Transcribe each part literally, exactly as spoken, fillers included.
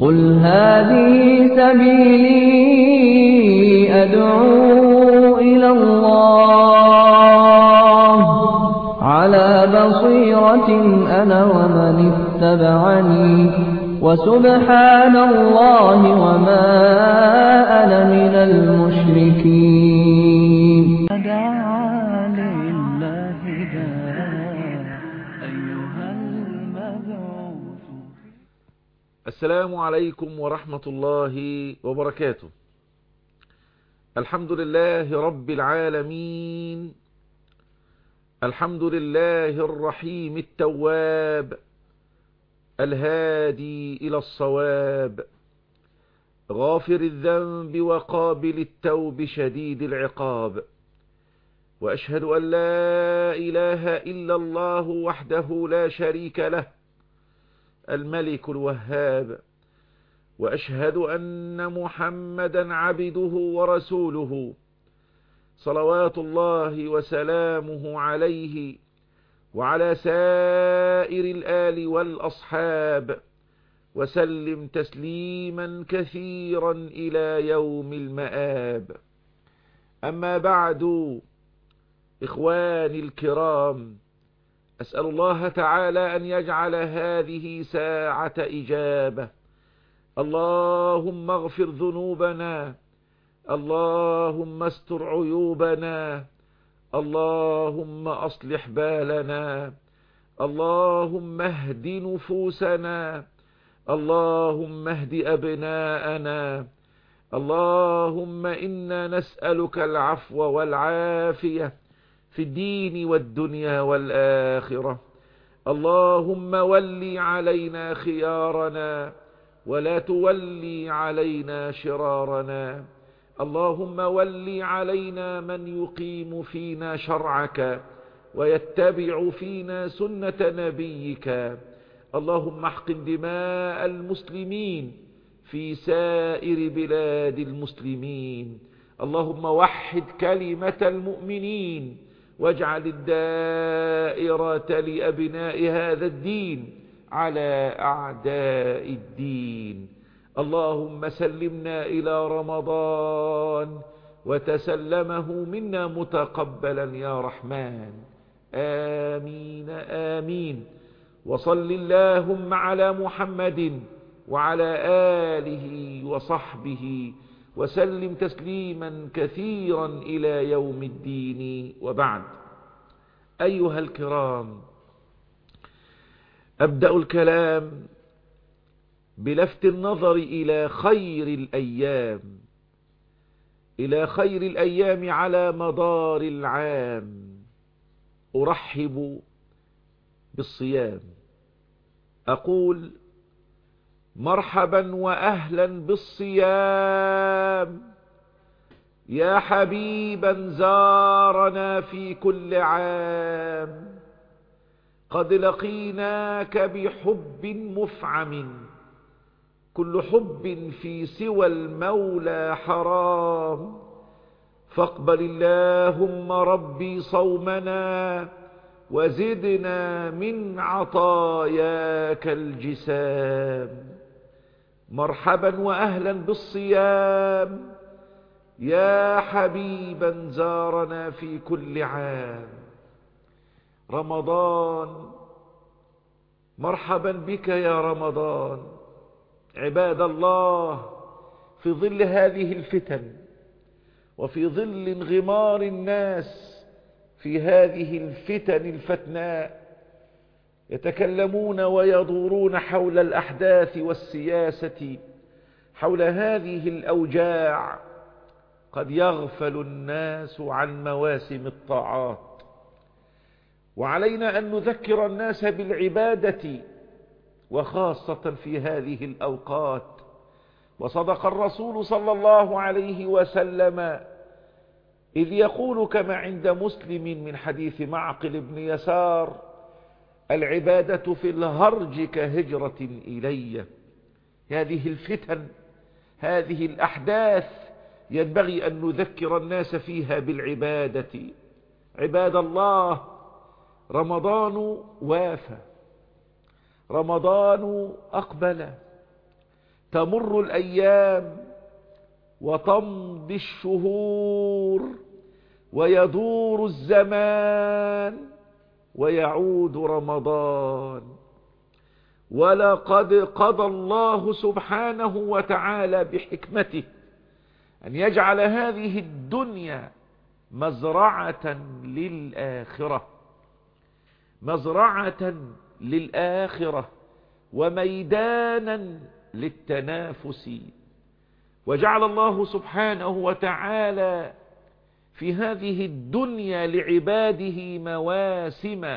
قل هذه سبيلي أدعو إلى الله على بصيرة أنا ومن اتبعني وسبحان الله وما أنا من المشركين. دعا لله داع أيها المبعوث. السلام عليكم ورحمة الله وبركاته. الحمد لله رب العالمين، الحمد لله الرحيم التواب الهادي إلى الصواب، غافر الذنب وقابل التوب شديد العقاب. وأشهد أن لا إله إلا الله وحده لا شريك له الملك الوهاب، وأشهد أن محمدا عبده ورسوله صلوات الله وسلامه عليه وعلى سائر الآل والأصحاب، وسلم تسليما كثيرا إلى يوم المآب. أما بعد، إخواني الكرام، أسأل الله تعالى أن يجعل هذه ساعة إجابة. اللهم اغفر ذنوبنا، اللهم استر عيوبنا، اللهم أصلح بالنا، اللهم اهد نفوسنا، اللهم اهد أبناءنا، اللهم إنا نسألك العفو والعافية في الدين والدنيا والآخرة. اللهم ولي علينا خيارنا ولا تولي علينا شرارنا. اللهم ولي علينا من يقيم فينا شرعك ويتبع فينا سنة نبيك. اللهم احقن دماء المسلمين في سائر بلاد المسلمين. اللهم وحد كلمة المؤمنين واجعل الدائرة لأبناء هذا الدين على أعداء الدين. اللهم سلمنا إلى رمضان وتسلمه منا متقبلا يا رحمن، آمين آمين. وصل اللهم على محمد وعلى آله وصحبه وسلم تسليما كثيرا إلى يوم الدين. وبعد، أيها الكرام، أبدأ الكلام بلفت النظر إلى خير الأيام، إلى خير الأيام على مدار العام. أرحب بالصيام، أقول مرحبا وأهلا بالصيام يا حبيبا زارنا في كل عام. قد لقيناك بحب مفعم، كل حب في سوى المولى حرام. فاقبل اللهم ربي صومنا وزدنا من عطاياك الجسام. مرحبا وأهلا بالصيام يا حبيبا زارنا في كل عام. رمضان، مرحبا بك يا رمضان. عباد الله، في ظل هذه الفتن وفي ظل انغمار الناس في هذه الفتن الفتناء، يتكلمون ويدورون حول الأحداث والسياسة، حول هذه الأوجاع، قد يغفل الناس عن مواسم الطاعات. وعلينا أن نذكر الناس بالعبادة، وخاصة في هذه الأوقات. وصدق الرسول صلى الله عليه وسلم إذ يقول كما عند مسلم من حديث معقل بن يسار: العبادة في الهرج كهجرة إلي. هذه الفتن، هذه الأحداث ينبغي أن نذكر الناس فيها بالعبادة. عباد الله، رمضان وافى، رمضان أقبل. تمر الأيام وتمضي الشهور ويدور الزمان ويعود رمضان، ولقد قضى الله سبحانه وتعالى بحكمته أن يجعل هذه الدنيا مزرعة للآخرة، مزرعة للآخرة وميدانا للتنافس. وجعل الله سبحانه وتعالى في هذه الدنيا لعباده مواسم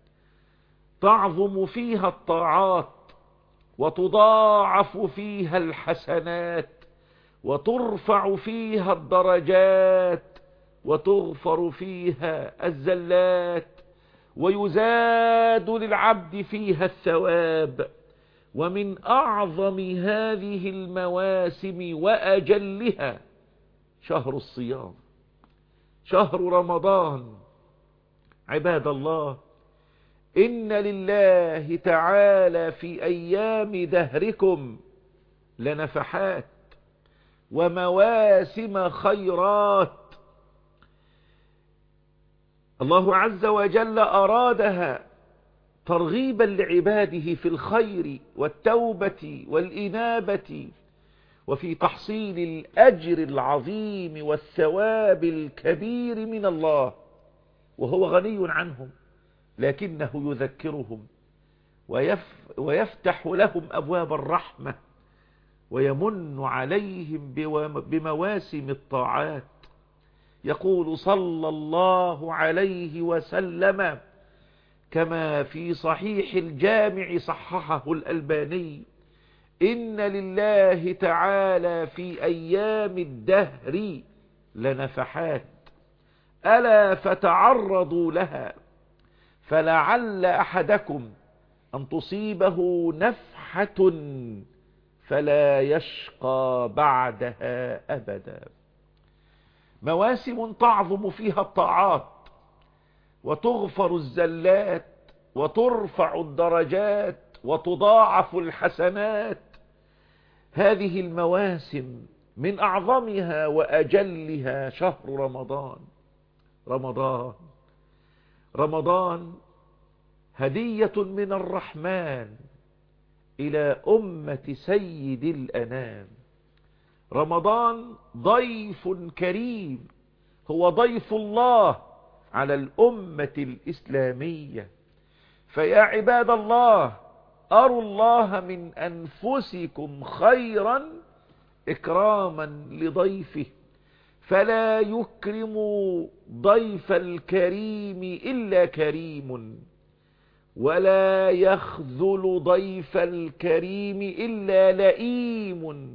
تعظم فيها الطاعات وتضاعف فيها الحسنات وترفع فيها الدرجات وتغفر فيها الزلات ويزاد للعبد فيها الثواب. ومن أعظم هذه المواسم وأجلها شهر الصيام، شهر رمضان. عباد الله، إن لله تعالى في أيام دهركم لنفحات ومواسم خيرات الله عز وجل أرادها ترغيبا لعباده في الخير والتوبة والإنابة وفي تحصيل الأجر العظيم والثواب الكبير من الله، وهو غني عنهم، لكنه يذكرهم ويفتح لهم أبواب الرحمة ويمن عليهم بمواسم الطاعات. يقول صلى الله عليه وسلم كما في صحيح الجامع صححه الألباني: إن لله تعالى في أيام الدهر لنفحات ألا فتعرضوا لها، فلعل أحدكم أن تصيبه نفحة فلا يشقى بعدها أبدا. مواسم تعظم فيها الطاعات وتغفر الزلات وترفع الدرجات وتضاعف الحسنات. هذه المواسم من أعظمها وأجلها شهر رمضان. رمضان رمضان هدية من الرحمن إلى أمة سيد الأنام. رمضان ضيف كريم، هو ضيف الله على الأمة الإسلامية. فيا عباد الله، أروا الله من أنفسكم خيرا إكراما لضيفه، فلا يكرم ضيف الكريم إلا كريم، ولا يخذل ضيف الكريم إلا لئيم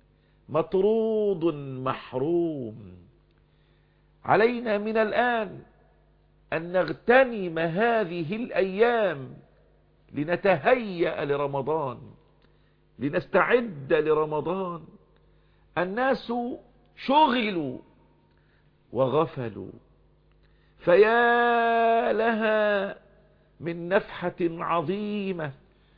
مطرود محروم. علينا من الآن أن نغتنم هذه الأيام لنتهيأ لرمضان، لنستعد لرمضان. الناس شغلوا وغفلوا، فيا لها من نفحة عظيمة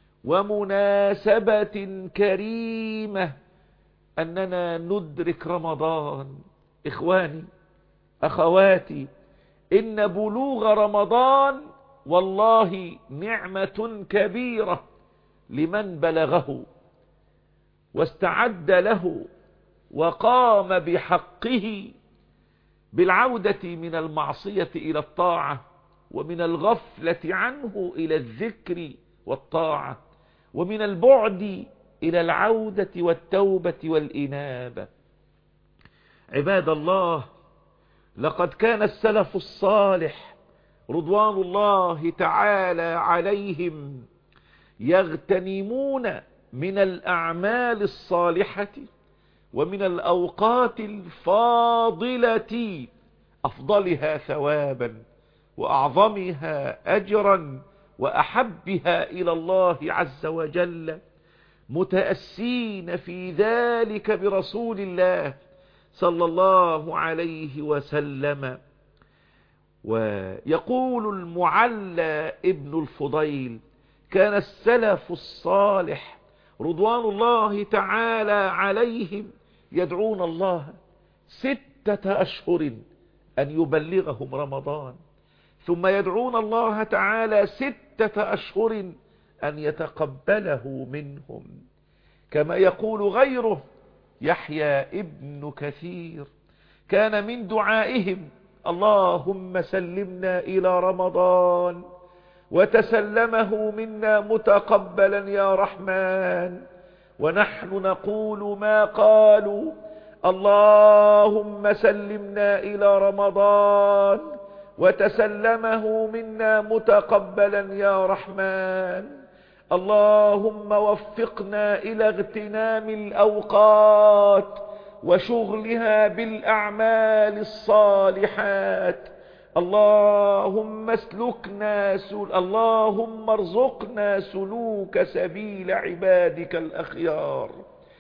ومناسبة كريمة أننا ندرك رمضان. إخواني أخواتي، إن بلوغ رمضان والله نعمة كبيرة لمن بلغه واستعد له وقام بحقه بالعودة من المعصية إلى الطاعة، ومن الغفلة عنه إلى الذكر والطاعة، ومن البعد إلى العودة والتوبة والإنابة. عباد الله، لقد كان السلف الصالح رضوان الله تعالى عليهم يغتنمون من الأعمال الصالحة ومن الأوقات الفاضلة أفضلها ثوابا وأعظمها أجرا وأحبها إلى الله عز وجل، متأسين في ذلك برسول الله صلى الله عليه وسلم. ويقول المعلى ابن الفضيل: كان السلف الصالح رضوان الله تعالى عليهم يدعون الله ستة أشهر أن يبلغهم رمضان، ثم يدعون الله تعالى ستة أشهر أن يتقبله منهم. كما يقول غيره يحيى ابن كثير كان من دعائهم اللهم سلمنا إلى رمضان وتسلمه منا متقبلا يا رحمن. ونحن نقول ما قالوا اللهم سلمنا إلى رمضان وتسلمه منا متقبلا يا رحمن. اللهم وفقنا إلى اغتنام الأوقات وشغلها بالأعمال الصالحات. اللهم اسلكنا سل... اللهم ارزقنا سلوك سبيل عبادك الأخيار.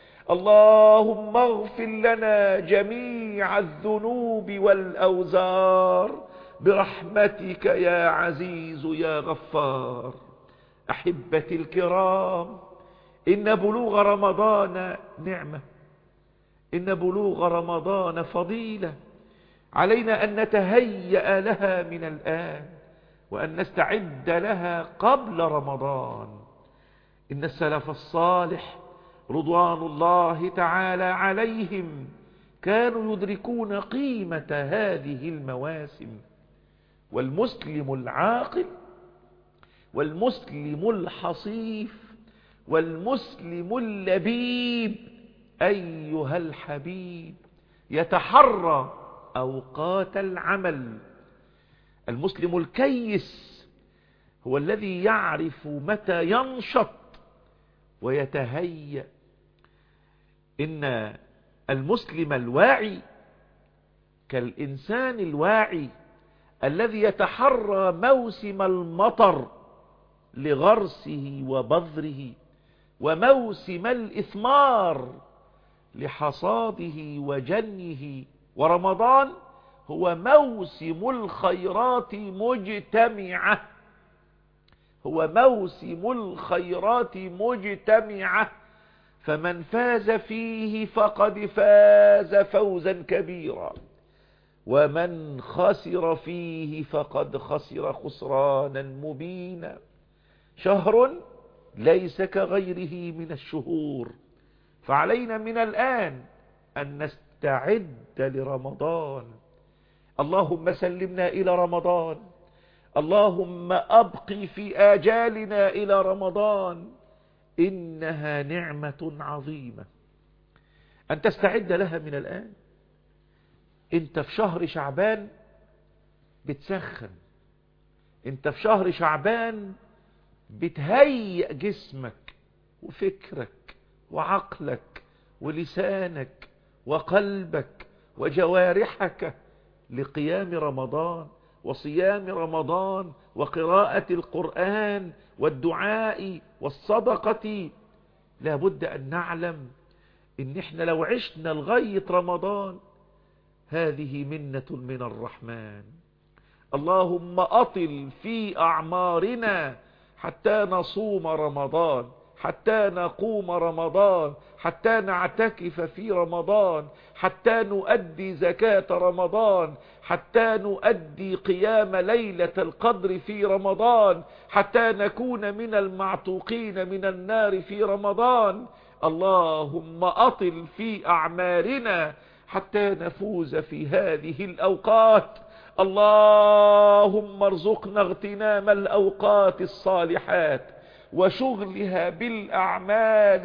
اللهم اغفر لنا جميع الذنوب والأوزار برحمتك يا عزيز يا غفار. أحبتي الكرام، إن بلوغ رمضان نعمة، إن بلوغ رمضان فضيلة، علينا أن نتهيأ لها من الآن وأن نستعد لها قبل رمضان. إن السلف الصالح رضوان الله تعالى عليهم كانوا يدركون قيمة هذه المواسم. والمسلم العاقل والمسلم الحصيف والمسلم اللبيب أيها الحبيب يتحرى أوقات العمل. المسلم الكيس هو الذي يعرف متى ينشط ويتهيأ. إن المسلم الواعي كالإنسان الواعي الذي يتحرى موسم المطر لغرسه وبذره، وموسم الإثمار لحصاده وجنه. ورمضان هو موسم الخيرات مجتمعة، هو موسم الخيرات مجتمعة، فمن فاز فيه فقد فاز فوزا كبيرا، ومن خسر فيه فقد خسر خسرانا مبينا. شهر ليس كغيره من الشهور، فعلينا من الآن أن نستعد لرمضان. اللهم سلمنا إلى رمضان، اللهم أبقي في آجالنا إلى رمضان، إنها نعمة عظيمة أن تستعد لها من الآن. انت في شهر شعبان بتسخن، انت في شهر شعبان بتهيئ جسمك وفكرك وعقلك ولسانك وقلبك وجوارحك لقيام رمضان وصيام رمضان وقراءة القرآن والدعاء والصدقة. لا بد أن نعلم إن إحنا لو عشنا لغاية رمضان هذه منة من الرحمن. اللهم أطل في أعمارنا حتى نصوم رمضان، حتى نقوم رمضان، حتى نعتكف في رمضان، حتى نؤدي زكاة رمضان، حتى نؤدي قيام ليلة القدر في رمضان، حتى نكون من المعتوقين من النار في رمضان. اللهم أطل في أعمارنا حتى نفوز في هذه الأوقات. اللهم ارزقنا اغتنام الأوقات الصالحات وشغلها بالأعمال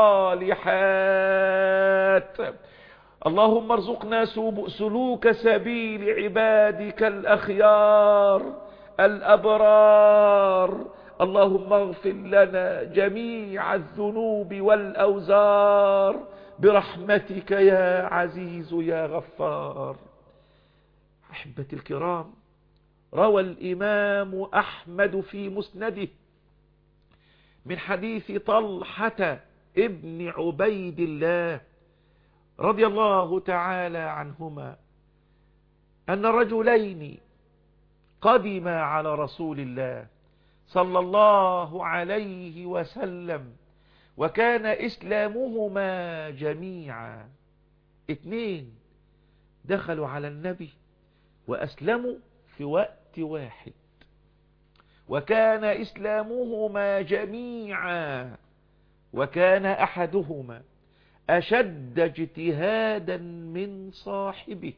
الصالحات. اللهم ارزقنا سلوك سبيل عبادك الأخيار الأبرار. اللهم اغفر لنا جميع الذنوب والأوزار برحمتك يا عزيز يا غفار. أحبتي الكرام، روى الإمام أحمد في مسنده من حديث طلحة ابن عبيد الله رضي الله تعالى عنهما أن رجلين قدما على رسول الله صلى الله عليه وسلم وكان إسلامهما جميعا. اتنين دخلوا على النبي وأسلموا في وقت واحد، وكان إسلامهما جميعا، وكان أحدهما أشد اجتهادا من صاحبه.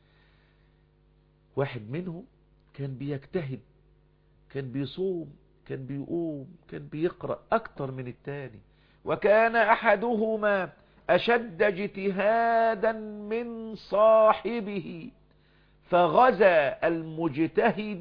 واحد منهم كان بيجتهد، كان بيصوم، كان بيقوم، كان بيقرأ أكتر من التاني. وكان أحدهما أشد اجتهادا من صاحبه، فغزا المجتهد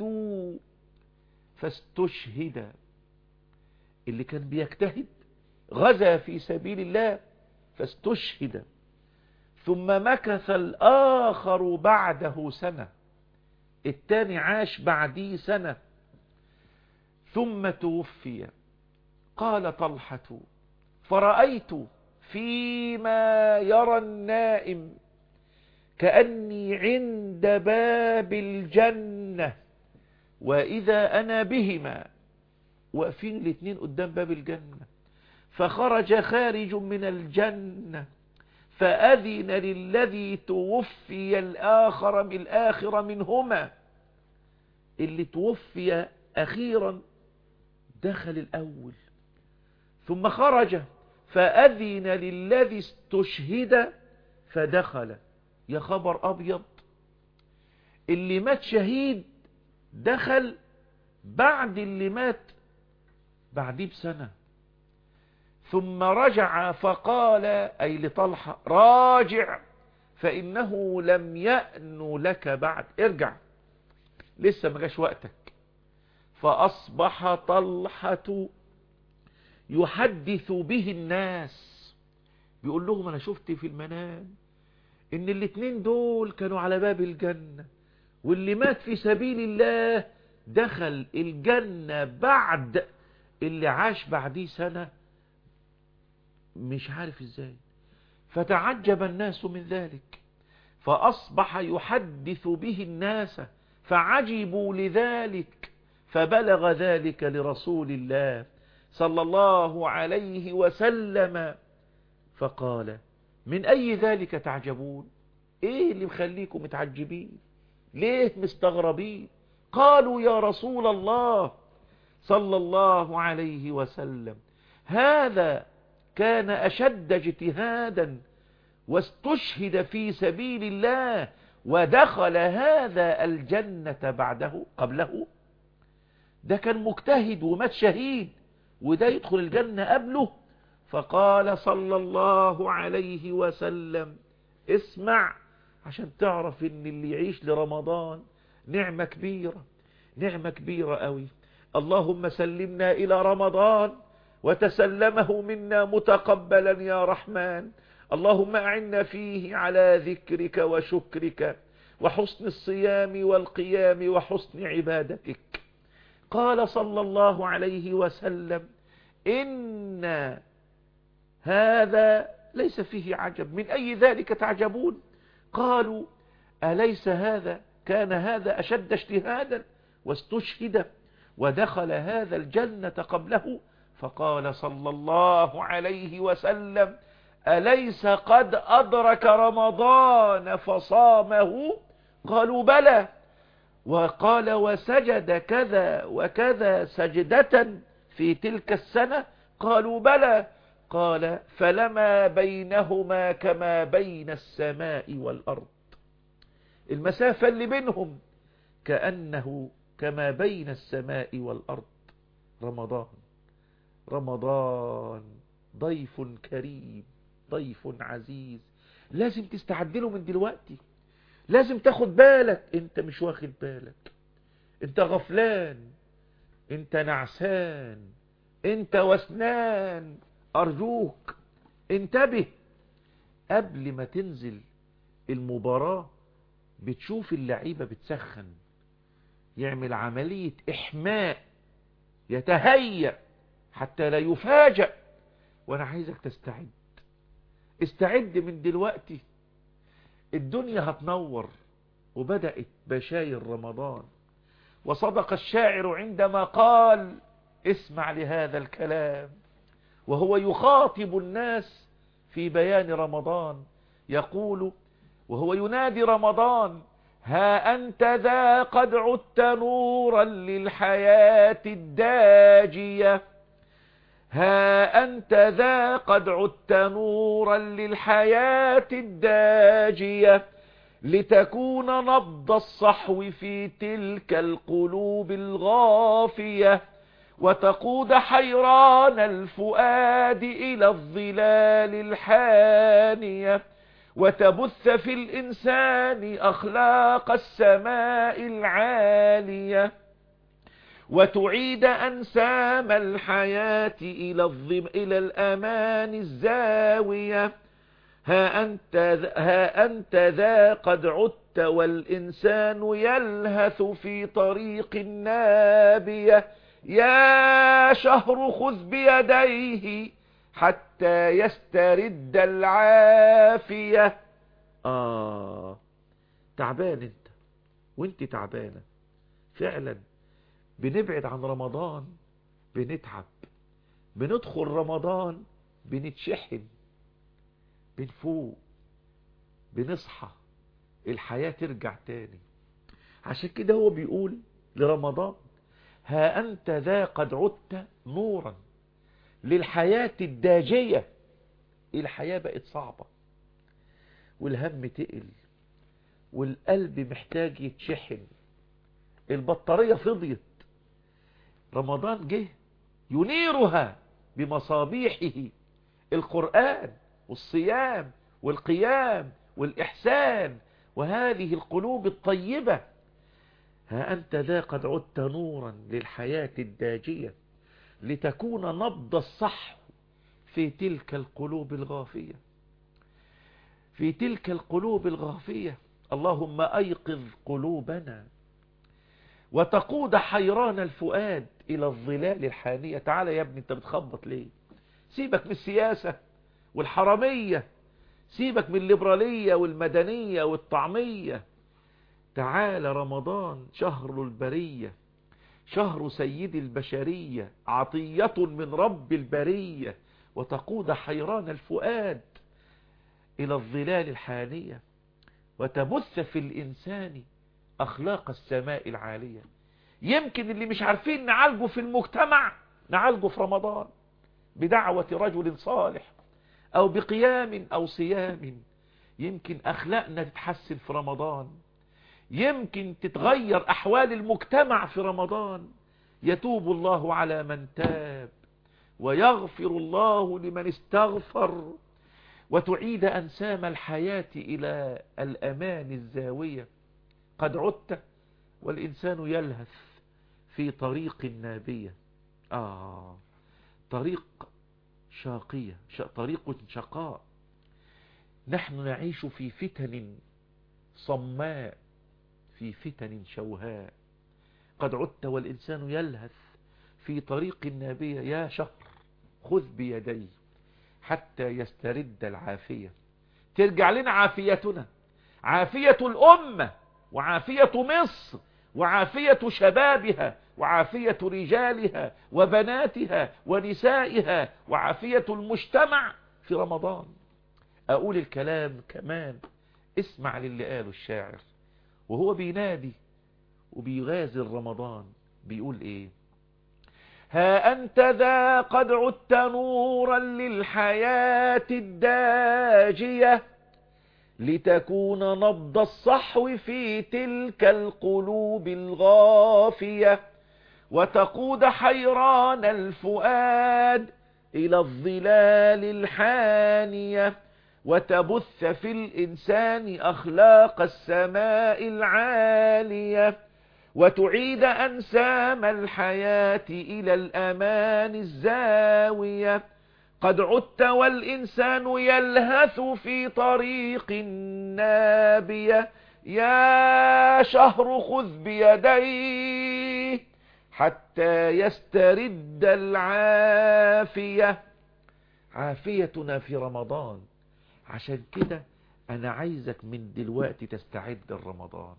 فاستشهد. اللي كان بيجتهد غزا في سبيل الله فاستشهد. ثم مكث الآخر بعده سنة، التاني عاش بعديه سنة، ثم توفي. قال طلحة: فرأيت فيما يرى النائم كأني عند باب الجنة، وإذا أنا بهما، واقفين الاثنين قدام باب الجنة. فخرج خارج من الجنة فأذن للذي توفي الآخر بالآخر منهما. اللي توفي أخيرا دخل الأول، ثم خرج فأذن للذي استشهد فدخل. يا خبر أبيض، اللي مات شهيد دخل بعد اللي مات بعديه بسنة. ثم رجع فقال، أي لطلحة: راجع فإنه لم يأن لك بعد، ارجع لسه ما جاش وقتك. فأصبح طلحة يحدث به الناس، بيقول لهم: أنا شفت في المنام إن الاتنين دول كانوا على باب الجنة، واللي مات في سبيل الله دخل الجنة بعد اللي عاش بعديه سنة، مش عارف ازاي. فتعجب الناس من ذلك، فأصبح يحدث به الناس فعجبوا لذلك، فبلغ ذلك لرسول الله صلى الله عليه وسلم، فقال: من أي ذلك تعجبون؟ ايه اللي مخليكم متعجبين؟ ليه مستغربين؟ قالوا: يا رسول الله صلى الله عليه وسلم، هذا كان أشد اجتهادا واستشهد في سبيل الله، ودخل هذا الجنة بعده قبله. ده كان مجتهد ومات شهيد، وده يدخل الجنة قبله. فقال صلى الله عليه وسلم: اسمع عشان تعرف ان اللي يعيش لرمضان نعمة كبيرة، نعمة كبيرة قوي. اللهم سلمنا إلى رمضان وتسلمه منا متقبلا يا رحمن. اللهم أعنا فيه على ذكرك وشكرك وحسن الصيام والقيام وحسن عبادتك. قال صلى الله عليه وسلم: إن هذا ليس فيه عجب، من أي ذلك تعجبون؟ قالوا: أليس هذا كان هذا أشد اجتهادا واستشهد ودخل هذا الجنة قبله؟ فقال صلى الله عليه وسلم: أليس قد أدرك رمضان فصامه؟ قالوا: بلى. وقال: وسجد كذا وكذا سجدة في تلك السنة؟ قالوا: بلى. قال: فلما بينهما كما بين السماء والأرض، المسافة اللي بينهم كأنه كما بين السماء والأرض. رمضان، رمضان ضيف كريم، ضيف عزيز، لازم تستعد له من دلوقتي، لازم تاخد بالك. انت مش واخد بالك، انت غفلان، انت نعسان، انت وسنان. ارجوك انتبه. قبل ما تنزل المباراة بتشوف اللعيبة بتسخن، يعمل عملية احماء، يتهيأ حتى لا يفاجأ. وانا عايزك تستعد، استعد من دلوقتي. الدنيا هتنور، وبدأت بشاير رمضان. وصدق الشاعر عندما قال: اسمع لهذا الكلام: وهو يخاطب الناس في بيان رمضان، يقول وهو ينادي رمضان: ها أنت ذا قد عدت نورا للحياة الداجية، ها أنت ذا قد عدت نورا للحياة الداجية، لتكون نبض الصحو في تلك القلوب الغافية، وتقود حيران الفؤاد إلى الظلال الحانية، وتبث في الإنسان أخلاق السماء العالية، وتعيد أنسام الحياة إلى الظم إلى الأمان الزاوية. ها أنت, ها أنت ذا قد عدت والإنسان يلهث في طريق النابية، يا شهر خذ بيديه حتى يسترد العافية. آه تعبان انت وانت تعبانة فعلا. بنبعد عن رمضان بنتعب، بندخل رمضان بنتشحن، بنفوق، بنصحى، الحياة ترجع تاني. عشان كده هو بيقول لرمضان: ها أنت ذا قد عدت نورا للحياة الداجية. الحياة بقت صعبة والهم تقل والقلب محتاج يتشحن، البطارية فضيت. رمضان جه ينيرها بمصابيحه، القرآن والصيام والقيام والإحسان وهذه القلوب الطيبة. ها أنت ذا قد عدت نورا للحياة الداجية، لتكون نبض الصحو في تلك القلوب الغافية، في تلك القلوب الغافية. اللهم أيقظ قلوبنا وتقود حيران الفؤاد إلى الظلال الحانية. تعالى يا ابني، انت بتخبط ليه؟ سيبك من السياسة والحرامية، سيبك من الليبرالية والمدنية والطعمية. تعالى رمضان شهر البرية، شهر سيد البشرية، عطية من رب البرية، وتقود حيران الفؤاد إلى الظلال الحانية، وتبث في الإنسان أخلاق السماء العالية. يمكن اللي مش عارفين نعالجه في المجتمع نعالجه في رمضان بدعوة رجل صالح أو بقيام أو صيام. يمكن أخلاقنا تتحسن في رمضان، يمكن تتغير أحوال المجتمع في رمضان. يتوب الله على من تاب ويغفر الله لمن استغفر، وتعيد أنسام الحياة إلى الأمان الزاوية. قد عدت والإنسان يلهث في طريق النابية. آه طريق شاقية، طريق شقاء. نحن نعيش في فتن صماء، في فتن شوهاء. قد عدت والإنسان يلهث في طريق النابية، يا شهر خذ بيدي حتى يسترد العافية. ترجع لنا عافيتنا، عافية الأمة وعافية مصر وعافية شبابها وعافية رجالها وبناتها ونسائها وعافية المجتمع في رمضان. أقول الكلام كمان، اسمع للي قاله الشاعر وهو بينادي وبيغازل رمضان، بيقول ايه: ها أنت ذا قد عدت نورا للحياة الداجية، لتكون نبض الصحو في تلك القلوب الغافية، وتقود حيران الفؤاد إلى الظلال الحانية، وتبث في الإنسان أخلاق السماء العالية، وتعيد أنسام الحياة إلى الأمان الزاوية. قد عدت والإنسان يلهث في طريق النابية، يا شهر خذ بيديه حتى يسترد العافية. عافيتنا في رمضان. عشان كده أنا عايزك من دلوقتي تستعد لرمضان،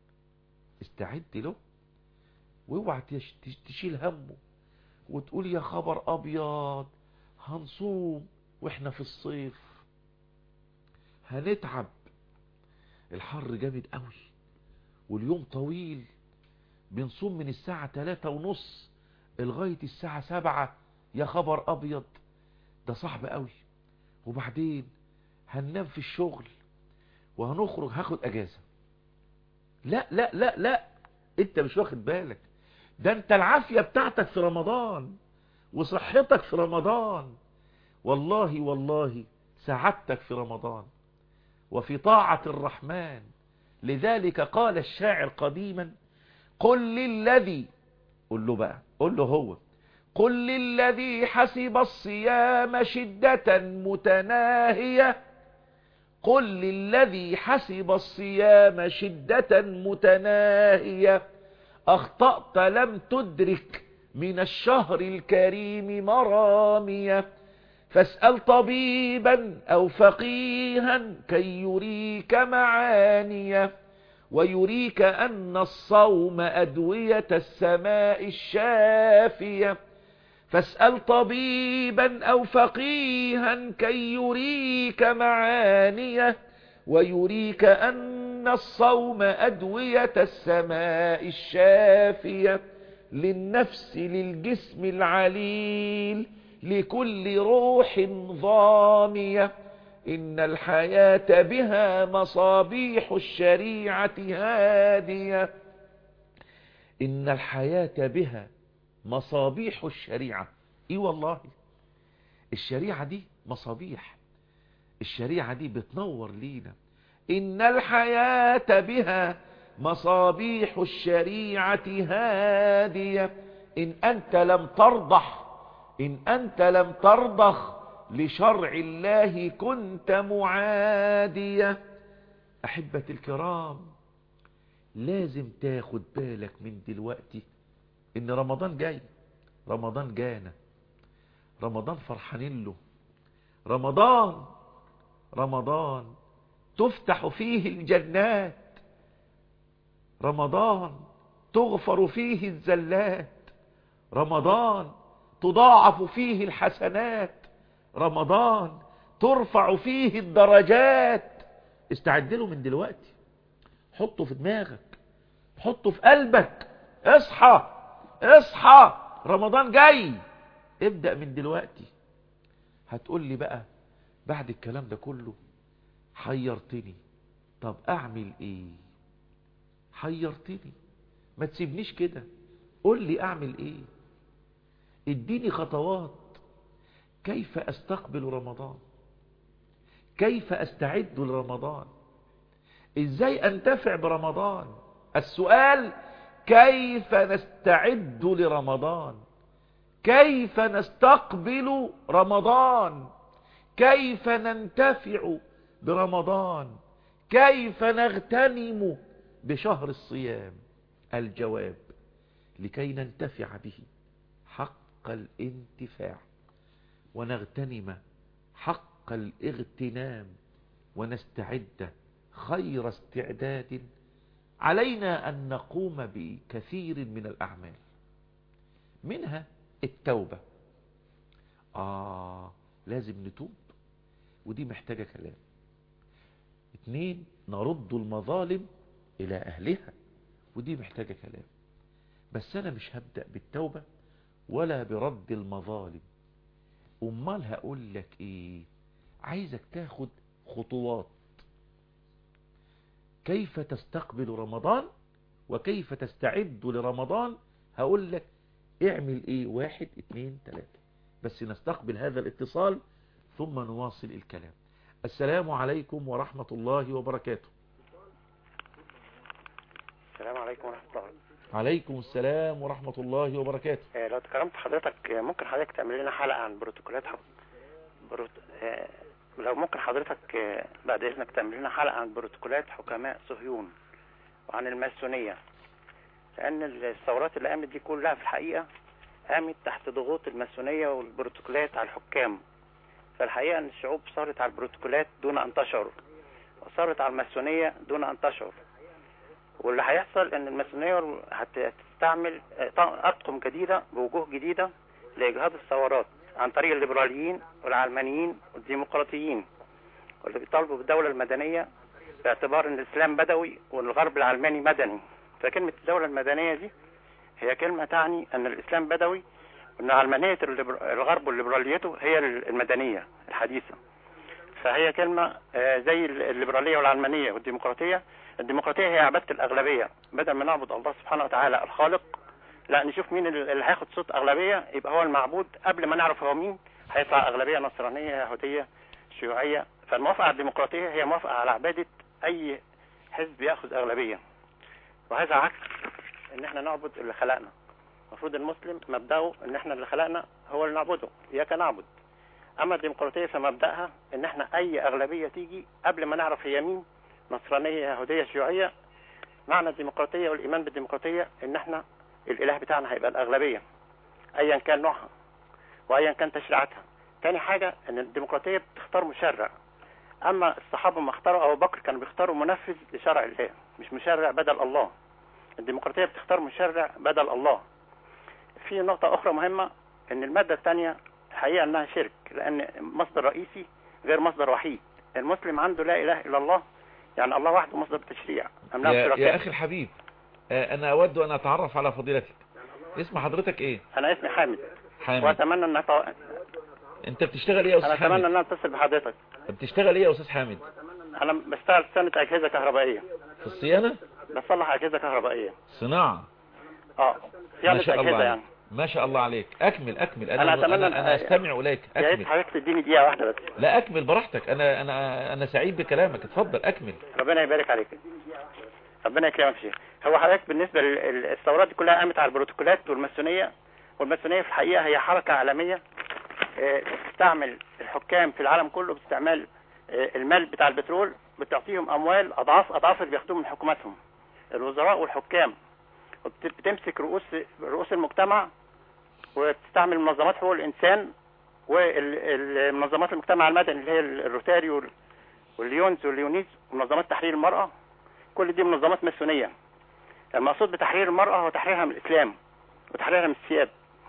استعد له، واوعى تشيل همه وتقول يا خبر أبيض هنصوم واحنا في الصيف، هنتعب، الحر جامد قوي واليوم طويل، بنصوم من الساعة تلاتة ونص لغاية الساعة سبعة، يا خبر ابيض ده صعب قوي. وبعدين هننام في الشغل وهنخرج هاخد اجازة. لا لا لا لا، انت مش واخد بالك، ده انت العافية بتاعتك في رمضان وصحتك في رمضان، والله والله سعادتك في رمضان وفي طاعة الرحمن. لذلك قال الشاعر قديما: قل للذي، قل له بقى، قل له هو، قل للذي حسب الصيام شدة متناهية، قل للذي حسب الصيام شدة متناهية، أخطأت لم تدرك من الشهر الكريم مرامية، فاسأل طبيبا أو فقيها كي يريك معانية، ويريك أن الصوم أدوية السماء الشافية، فاسأل طبيبا أو فقيها كي يريك معانية، ويريك أن الصوم أدوية السماء الشافية، للنفس للجسم العليل لكل روح ضامية، إن الحياة بها مصابيح الشريعة هادية، إن الحياة بها مصابيح الشريعة. إيه والله، الشريعة دي مصابيح، الشريعة دي بتنور لينا. إن الحياة بها مصابيح الشريعة هادية، إن أنت لم ترضح، إن أنت لم ترضخ لشرع الله كنت معادية. أحبة الكرام، لازم تاخد بالك من دلوقتي إن رمضان جاي، رمضان جانا، رمضان فرحانين له، رمضان رمضان تفتح فيه الجنات، رمضان تغفر فيه الزلات، رمضان تضاعف فيه الحسنات، رمضان ترفع فيه الدرجات. استعد له من دلوقتي، حطه في دماغك، حطه في قلبك، اصحى اصحى، رمضان جاي، ابدأ من دلوقتي. هتقول لي بقى بعد الكلام ده كله حيرتني، طب اعمل ايه؟ حيرتني، ما تسيبنيش كده، قول لي اعمل ايه، اديني خطوات كيف استقبل رمضان، كيف استعد لرمضان، ازاي انتفع برمضان. السؤال كيف نستعد لرمضان، كيف نستقبل رمضان، كيف ننتفع برمضان، كيف نغتنم بشهر الصيام. الجواب: لكي ننتفع به حق الانتفاع، ونغتنم حق الاغتنام، ونستعد خير استعداد، علينا أن نقوم بكثير من الأعمال، منها التوبة. آه لازم نتوب، ودي محتاجة كلام. اتنين، نرد المظالم إلى أهلها، ودي محتاجة كلام. بس أنا مش هبدأ بالتوبة ولا برد المظالم، أمال هقول لك إيه؟ عايزك تاخد خطوات كيف تستقبل رمضان وكيف تستعد لرمضان. هقول لك اعمل ايه، واحد اتنين تلاتة، بس نستقبل هذا الاتصال ثم نواصل الكلام. السلام عليكم ورحمة الله وبركاته. السلام عليكم ورحمة الله. عليكم السلام ورحمة الله وبركاته. آه لو تكرمت حضرتك، آه ممكن حضرتك تعمل لنا حلقة عن بروتوكولات حب... بروت... آه لو ممكن حضرتك آه بعد إذنك تعمل لنا حلقة عن بروتوكولات حكماء صهيون وعن الماسونية، لأن الثورات اللي قامت دي كلها في الحقيقة قامت تحت ضغوط الماسونية والبروتوكولات على الحكام. فالحقيقة أن الشعوب صارت على البروتوكولات دون أن تشعر، وصارت على الماسونية دون أن تشعر. واللي هيحصل ان الماسونية هتستعمل اطقم جديدة بوجوه جديدة لاجهاض الثورات. عن طريق الليبراليين والعلمانيين والديمقراطيين، واللي بيطالبوا بالدولة المدنية باعتبار ان الاسلام بدوي والغرب العلماني مدني. فكلمة الدولة المدنية دي هي كلمة تعني ان الاسلام بدوي، وان علمانية الغرب والليبراليته هي المدنية الحديثة. فهي كلمة زي الليبرالية والعلمانية والديمقراطية. الديمقراطية هي عبادة الأغلبية، بدل ما نعبد الله سبحانه وتعالى الخالق، لا نشوف مين اللي هياخد صوت أغلبية يبقى هو المعبود، قبل ما نعرف هو مين هيطلع أغلبية نصرانية يهودية شيوعية. فالموافقة على الديمقراطية هي موافقة على عبادة أي حزب يأخذ أغلبية، وهذا عكس إن احنا نعبد اللي خلقنا. المفروض المسلم مبدأه إن احنا اللي خلقنا هو اللي نعبده، إياك نعبد. أما الديمقراطية فمبدأها إن احنا أي أغلبية تيجي قبل ما نعرف هي مين، نصرانية يهودية شيوعية. معنى الديمقراطية والإيمان بالديمقراطية إن احنا الإله بتاعنا هيبقى الأغلبية أيا كان نوعها وأيا كان تشريعاتها. تاني حاجة إن الديمقراطية بتختار مشرع، أما الصحابة ما اختاروا أبو بكر كانوا بيختاروا منفذ لشرع الله، مش مشرع بدل الله. الديمقراطية بتختار مشرع بدل الله. في نقطة أخرى مهمة، إن المادة الثانية الحقيقة إنها شرك، لأن مصدر رئيسي غير مصدر وحيد. المسلم عنده لا إله إلا الله، يعني الله وحده مصدر التشريع. يا, يا أخي الحبيب، أنا أود أن أتعرف على فضيلتك. اسم حضرتك إيه؟ أنا اسمي حامد. حامد. وأتمنى أن أتو... أنت بتشتغل إيه يا أستاذ حامد؟ أنا أتمنى أن أتصل بحضرتك. بتشتغل إيه يا أستاذ حامد؟ أنا بشتغل صيانة أجهزة كهربائية. في الصيانة؟ بصلح أجهزة كهربائية. صناعة. اه صيانة أجهزة يعني. ما شاء الله عليك. أكمل أكمل. أنا أنا أتمنى أنا, أنا أستمع إليك. أكمل. يا ريت حضرتك تديني دقيقة واحدة بس. لا أكمل براحتك. أنا أنا أنا سعيد بكلامك. اتفضل أكمل. ربنا يبارك عليك. ربنا يكرمك فيك. هو حضرتك بالنسبة للثورات دي كلها قامت على البروتوكولات والماسونية، والماسونية في الحقيقة هي حركة عالمية بتستعمل الحكام في العالم كله باستعمال المال بتاع البترول، بتعطيهم أموال أضعاف أضعاف اللي بياخدوه من حكوماتهم الوزراء والحكام، وبتمسك رؤوس رؤوس المجتمع، وبتستعمل منظمات حقوق الإنسان والمنظمات المجتمع المدني اللي هي الروتاري والليونز والليونيز ومنظمات تحرير المرأة. كل دي منظمات ماسونية. المقصود بتحرير المرأة هو تحريرها من الإسلام وتحريرها من الثياب.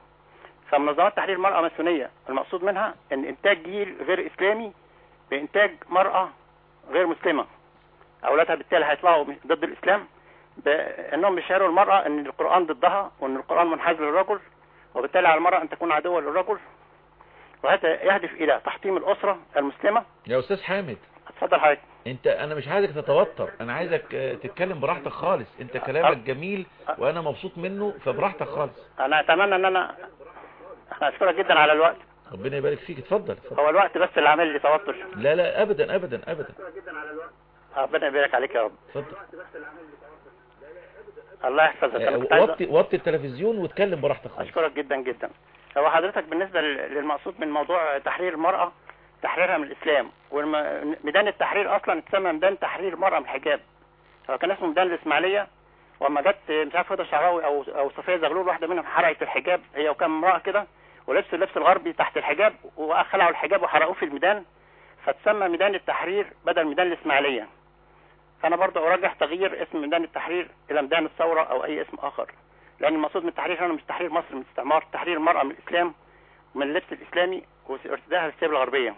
فمنظمات تحرير المرأة ماسونية، المقصود منها ان انتاج جيل غير اسلامي بانتاج مرأة غير مسلمة، اولادها بالتالي هيطلعوا ضد الاسلام، بانهم بيشعروا المرأة ان القرآن ضدها وان القرآن منحاز للرجل، وبالتالي على المرأة ان تكون عدوة للرجل. وهذا يهدف الى تحطيم الاسرة المسلمة. يا استاذ حامد اتفضل حضرتك. انت انا مش عايزك تتوتر، انا عايزك تتكلم براحتك خالص. انت كلامك جميل وانا مبسوط منه، فبراحتك خالص. انا اتمنى ان انا انا اشكرك جدا على الوقت. ربنا يبارك فيك. اتفضل اتفضل. هو الوقت بس اللي عامل لي توتر. لا لا ابدا ابدا ابدا. ربنا يبارك عليك يا رب. اتفضل. الله يحفظك. وطي وطي التلفزيون واتكلم براحتك خالص. اشكرك جدا جدا. هو حضرتك بالنسبه للمقصود من موضوع تحرير المرأة، تحريرها من الاسلام، وميدان التحرير اصلا اتسمى ميدان تحرير المرأة من الحجاب. هو كان اسمه ميدان الاسماعيلية، واما جت مش عارف هدى شعراوي او او صفيه زغلول، واحده منهم حرقت الحجاب هي وكان امراه كده، ولبسوا اللبس الغربي تحت الحجاب وخلعوا الحجاب وحرقوه في الميدان، فتسمى ميدان التحرير بدل ميدان الاسماعيليه. فانا برضه ارجح تغيير اسم ميدان التحرير الى ميدان الثوره او اي اسم اخر، لان المقصود من التحرير هنا مش تحرير مصر من الاستعمار، تحرير المراه من الاسلام ومن اللبس الاسلامي وارتدائها للثياب الغربيه.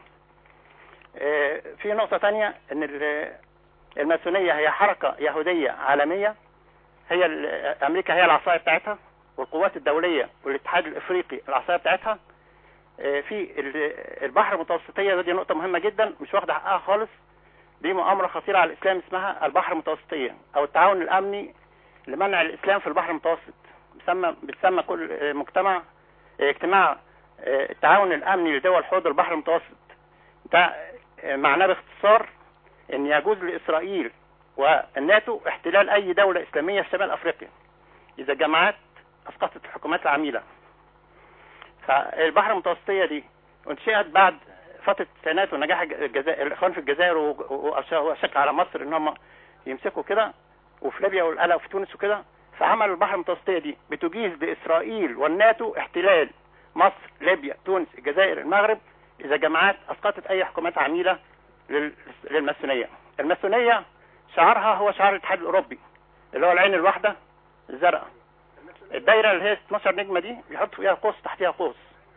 في نقطه ثانيه، ان الماسونيه هي حركه يهوديه عالميه، هي امريكا هي العصايه بتاعتها، والقوات الدوليه والاتحاد الافريقي العصايه بتاعتها. في البحر المتوسطيه، دي نقطه مهمه جدا مش واخده حقها خالص. دي مؤامره خطيره على الاسلام اسمها البحر المتوسطيه او التعاون الامني لمنع الاسلام في البحر المتوسط. بتسمى بتسمى كل مجتمع اجتماع التعاون الامني لدول حوض البحر المتوسط. ده معناه باختصار ان يجوز لاسرائيل والناتو احتلال اي دولة اسلامية في شمال افريقيا اذا جماعات اسقطت الحكومات العميلة. فالبحر المتوسطية دي انشئت بعد فترة التسعينات ونجاح الجزائر الاخوان في الجزائر وشك على مصر ان هم يمسكوا كده، وفي ليبيا والقلق وفي تونس وكده. فعملوا البحر المتوسطية دي بتجيز لاسرائيل والناتو احتلال مصر، ليبيا، تونس، الجزائر، المغرب اذا جماعات اسقطت اي حكومات عميلة للماسونية. الماسونية شعارها هو شعار الاتحاد الاوروبي اللي هو العين الواحده الزرقاء. الدايره اللي هي اتناشر نجمه دي بيحطوا فيها قوس تحتها قوس.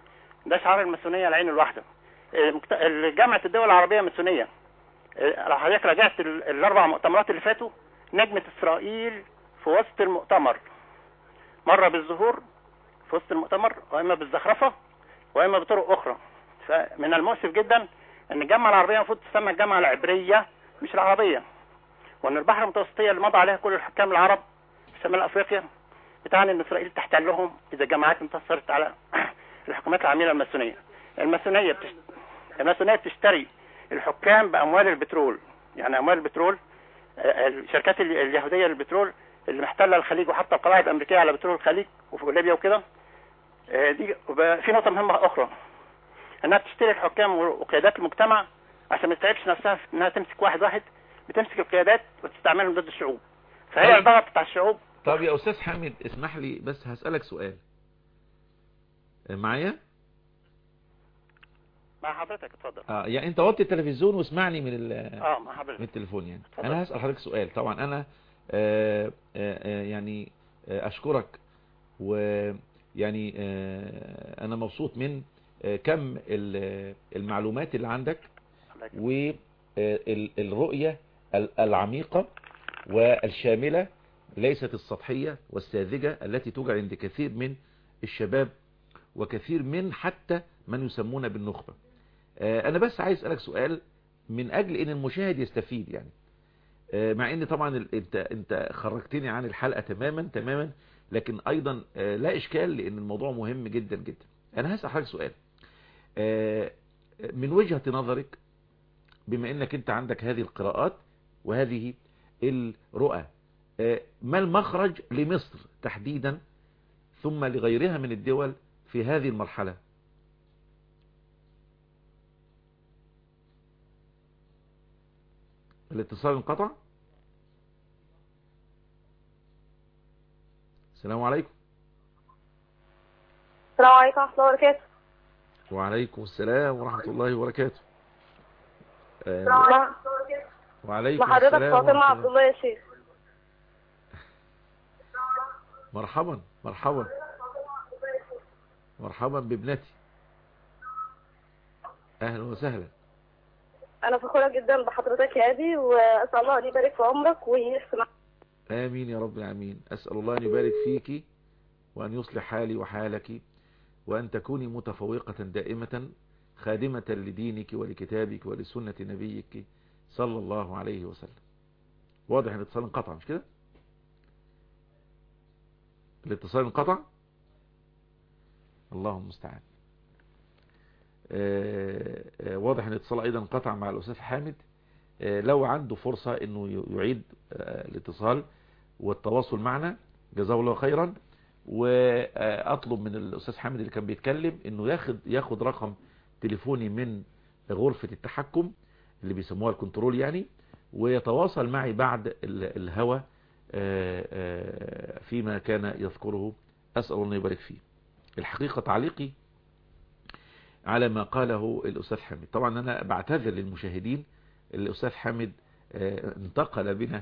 ده شعار الماسونيه العين الواحده. جامعه الدول العربيه ماسونيه. لو حضرتك راجعت الاربع مؤتمرات اللي فاتوا، نجمه اسرائيل في وسط المؤتمر، مره بالظهور في وسط المؤتمر، واما بالزخرفه، واما بطرق اخرى. فمن المؤسف جدا ان الجامعه العربيه المفروض تسمى الجامعه العبريه مش العربيه، وان البحر المتوسطيه اللي مضى عليها كل الحكام العرب في شمال افريقيا بتعني ان اسرائيل تحتلهم اذا الجماعات انتصرت على الحكومات العميله الماسونيه. الماسونيه بتشت... الماسونيه بتشتري الحكام باموال البترول، يعني اموال البترول، الشركات اليهوديه للبترول اللي محتله الخليج وحاطه القواعد الامريكيه على بترول الخليج وفي ليبيا وكده. دي في نقطه مهمه اخرى، انها بتشتري الحكام وقيادات المجتمع عشان ما تتعبش نفسها في انها تمسك واحد واحد، بتمسك القيادات وتستعملهم ضد الشعوب، فهي الضغط بتاع الشعوب. طب يا استاذ حامد اسمح لي بس هسألك سؤال معايا. مع حضرتك اتفضل. اه يعني انت وطي التلفزيون واسمعني من ال اه مع حضرتك من التليفون يعني. اتفضل. انا هسأل حضرتك سؤال. طبعا انا آه آه يعني آه اشكرك، ويعني آه انا مبسوط من آه كم المعلومات اللي عندك والرؤية العميقة والشاملة، ليست السطحية والساذجة التي توجد عند كثير من الشباب وكثير من حتى من يسمون بالنخبة. انا بس عايز اسألك سؤال من اجل ان المشاهد يستفيد يعني، مع ان طبعا انت انت خرجتني عن الحلقة تماما تماما، لكن ايضا لا اشكال لان الموضوع مهم جدا جدا. انا هسأل حضرتك سؤال من وجهة نظرك، بما انك انت عندك هذه القراءات وهذه الرؤى، ما المخرج لمصر تحديدا ثم لغيرها من الدول في هذه المرحلة؟ الاتصال انقطع. السلام عليكم. السلام عليكم ورحمة الله وبركاته. وعليكم السلام ورحمة الله وبركاته. مع وعليكم حضرتك السلام فاطمة عبد الله يا شيخ. مرحبا مرحبا مرحبا بابنتي، اهلا وسهلا. انا فخورة جدا بحضرتك يا ابي، واسال الله ان يبارك في عمرك ويحسن. امين يا رب العالمين. اسال الله ان يبارك فيك وان يصلح حالي وحالك، وان تكوني متفوقة دائمة خادمة لدينك ولكتابك ولسنة نبيك صلى الله عليه وسلم. واضح ان الاتصال انقطع مش كده؟ الاتصال انقطع، الله المستعان. واضح ان الاتصال ايضا انقطع مع الاستاذ حامد. لو عنده فرصة انه يعيد الاتصال والتواصل معنا جزاه الله خيرا، واطلب من الاستاذ حامد اللي كان بيتكلم انه ياخد ياخد رقم تليفوني من غرفة التحكم اللي بيسموها الكنترول يعني، ويتواصل معي بعد الهوى فيما كان يذكره. أسأل الله يبارك فيه. الحقيقة تعليقي على ما قاله الأستاذ حامد، طبعا أنا بعتذر للمشاهدين، الأستاذ حامد انتقل بنا